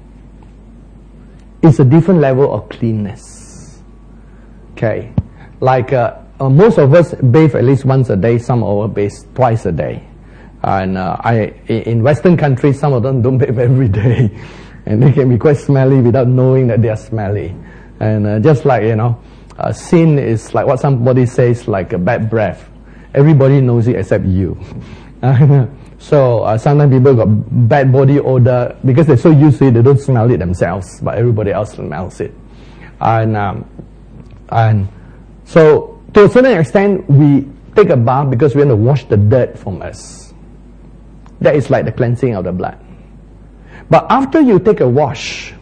It's a different level of cleanness. Okay, like uh, uh, most of us bathe at least once a day. Some of us bathe twice a day. And uh, I, in Western countries, some of them don't bathe every day. And they can be quite smelly without knowing that they are smelly. And uh, just like, you know, uh, sin is like what somebody says, like a bad breath. Everybody knows it except you. So uh, sometimes people got bad body odor because they're so used to it, they don't smell it themselves, but everybody else smells it. And um, and so to a certain extent, we take a bath because we want to wash the dirt from us. That is like the cleansing of the blood. But after you take a wash,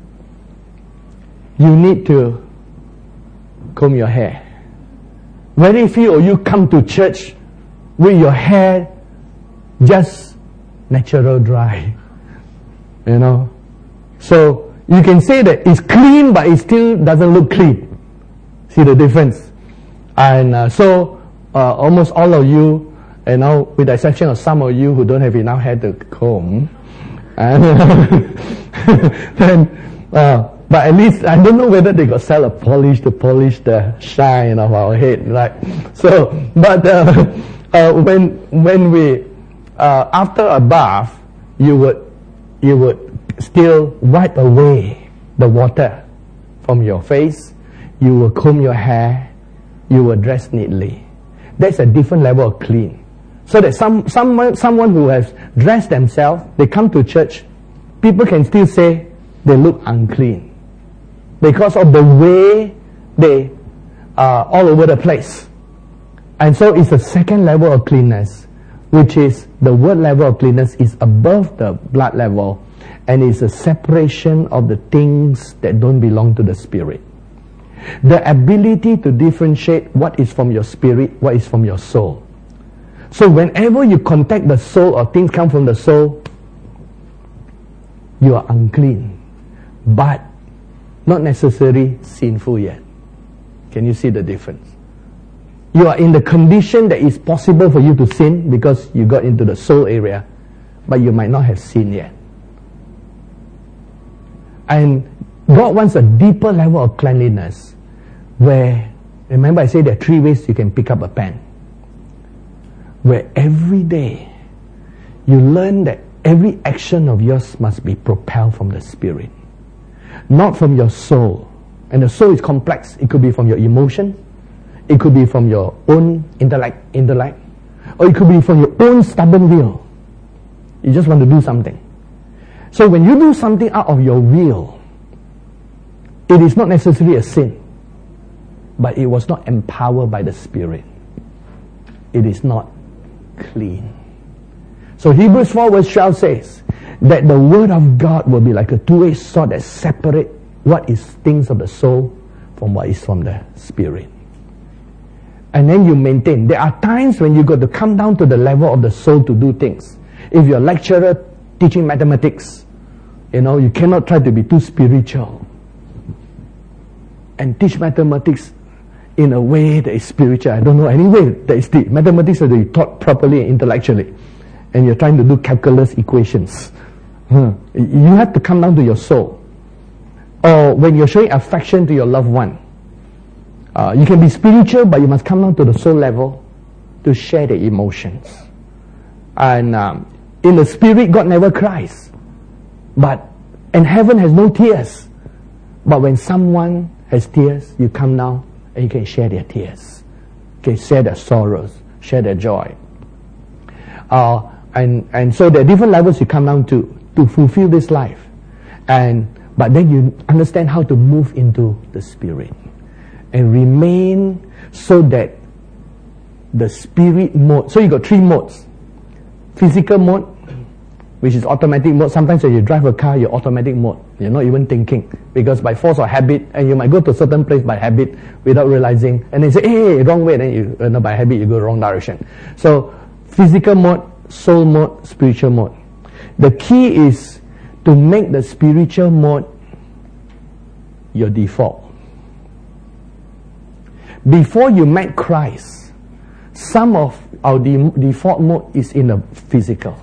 you need to comb your hair. Very few of you come to church with your hair just natural dry. You know. So you can say that it's clean, but it still doesn't look clean. See the difference? And uh, so uh, almost all of you, you know, with the exception of some of you who don't have enough hair to comb, and then, uh, but at least I don't know whether they got sell a polish to polish the shine of our head, right? So, but uh, uh, when when we uh, after a bath, you would you would still wipe away the water from your face. You will comb your hair. You will dress neatly. That's a different level of clean. So that some someone someone who has dressed themselves, they come to church, people can still say they look unclean because of the way they are all over the place. And so it's a second level of cleanness, which is the word level of cleanness is above the blood level, and is a separation of the things that don't belong to the spirit. The ability to differentiate what is from your spirit, what is from your soul. So whenever you contact the soul or things come from the soul, you are unclean, but not necessarily sinful yet. Can you see the difference? You are in the condition that is possible for you to sin because you got into the soul area, but you might not have sinned yet. And God wants a deeper level of cleanliness where, remember I said there are three ways you can pick up a pen. Where every day you learn that every action of yours must be propelled from the spirit, not from your soul. And the soul is complex. It could be from your emotion, it could be from your own intellect, intellect, or it could be from your own stubborn will. You just want to do something. So when you do something out of your will, it is not necessarily a sin, but it was not empowered by the Spirit. It is not clean. So Hebrews four verse twelve says that the word of God will be like a two-edged sword that separates what is things of the soul from what is from the spirit. And then you maintain. There are times when you got to come down to the level of the soul to do things. If you're a lecturer teaching mathematics, you know, you cannot try to be too spiritual and teach mathematics in a way that is spiritual. I don't know any way that is the mathematics that you taught properly and intellectually, and you're trying to do calculus equations. Huh. You have to come down to your soul. Or when you're showing affection to your loved one, uh, you can be spiritual, but you must come down to the soul level to share the emotions. And um, in the spirit, God never cries, but and heaven has no tears. But when someone has tears, you come down and you can share their tears, you can share their sorrows, share their joy. Uh, and and so there are different levels you come down to to fulfill this life, and but then you understand how to move into the spirit and remain so that the spirit mode. So you got three modes: physical mode, which is automatic mode. Sometimes when you drive a car, you're automatic mode. You're not even thinking, because by force or habit, and you might go to a certain place by habit without realizing, and then say, hey, wrong way, then you, uh, no, by habit you go wrong direction. So physical mode, soul mode, spiritual mode. The key is to make the spiritual mode your default. Before you met Christ, some of our de- default mode is in the physical.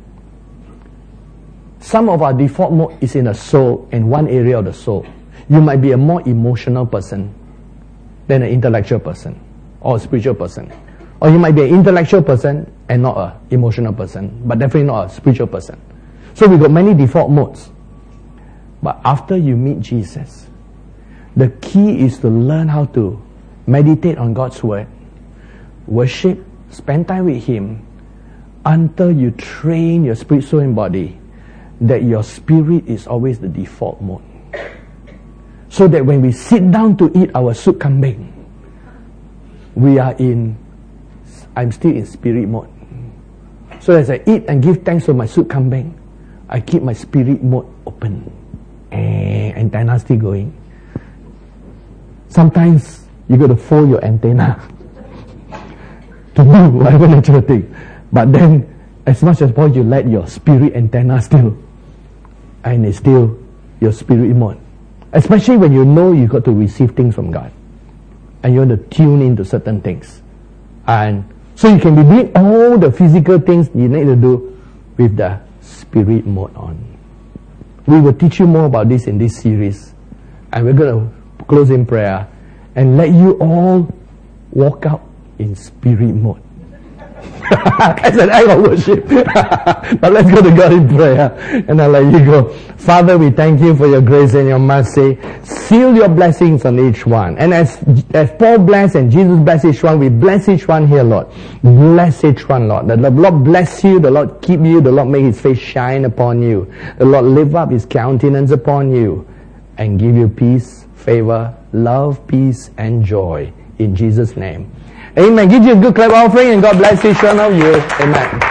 Some of our default mode is in the soul, in one area of the soul. You might be a more emotional person than an intellectual person or a spiritual person. Or you might be an intellectual person and not an emotional person, but definitely not a spiritual person. So we've got many default modes. But after you meet Jesus, the key is to learn how to meditate on God's Word, worship, spend time with Him, until you train your spirit, soul and body that your spirit is always the default mode. So that when we sit down to eat our soup kambing, we are in, I'm still in spirit mode. So as I eat and give thanks for my soup kambing, I keep my spirit mode open. Eh, antenna still going. Sometimes you got to fold your antenna to do whatever natural thing. But then, as much as possible, you let your spirit antenna still, and it's still your spirit mode. Especially when you know you got to receive things from God, and you want to tune into certain things, and so you can be doing all the physical things you need to do with the spirit mode on. We will teach you more about this in this series, and we're going to close in prayer and let you all walk out in spirit mode. As an act of worship. But let's go to God in prayer, and I'll let you go. Father, we thank you for your grace and your mercy. Seal your blessings on each one. And as, as Paul blessed and Jesus blessed each one, we bless each one here, Lord. Bless each one, Lord. The Lord bless you, the Lord keep you, the Lord make His face shine upon you. The Lord lift up His countenance upon you and give you peace, favor, love, peace, and joy. In Jesus' name. Amen. Give you a good clap offering, and God bless each one of you. Amen.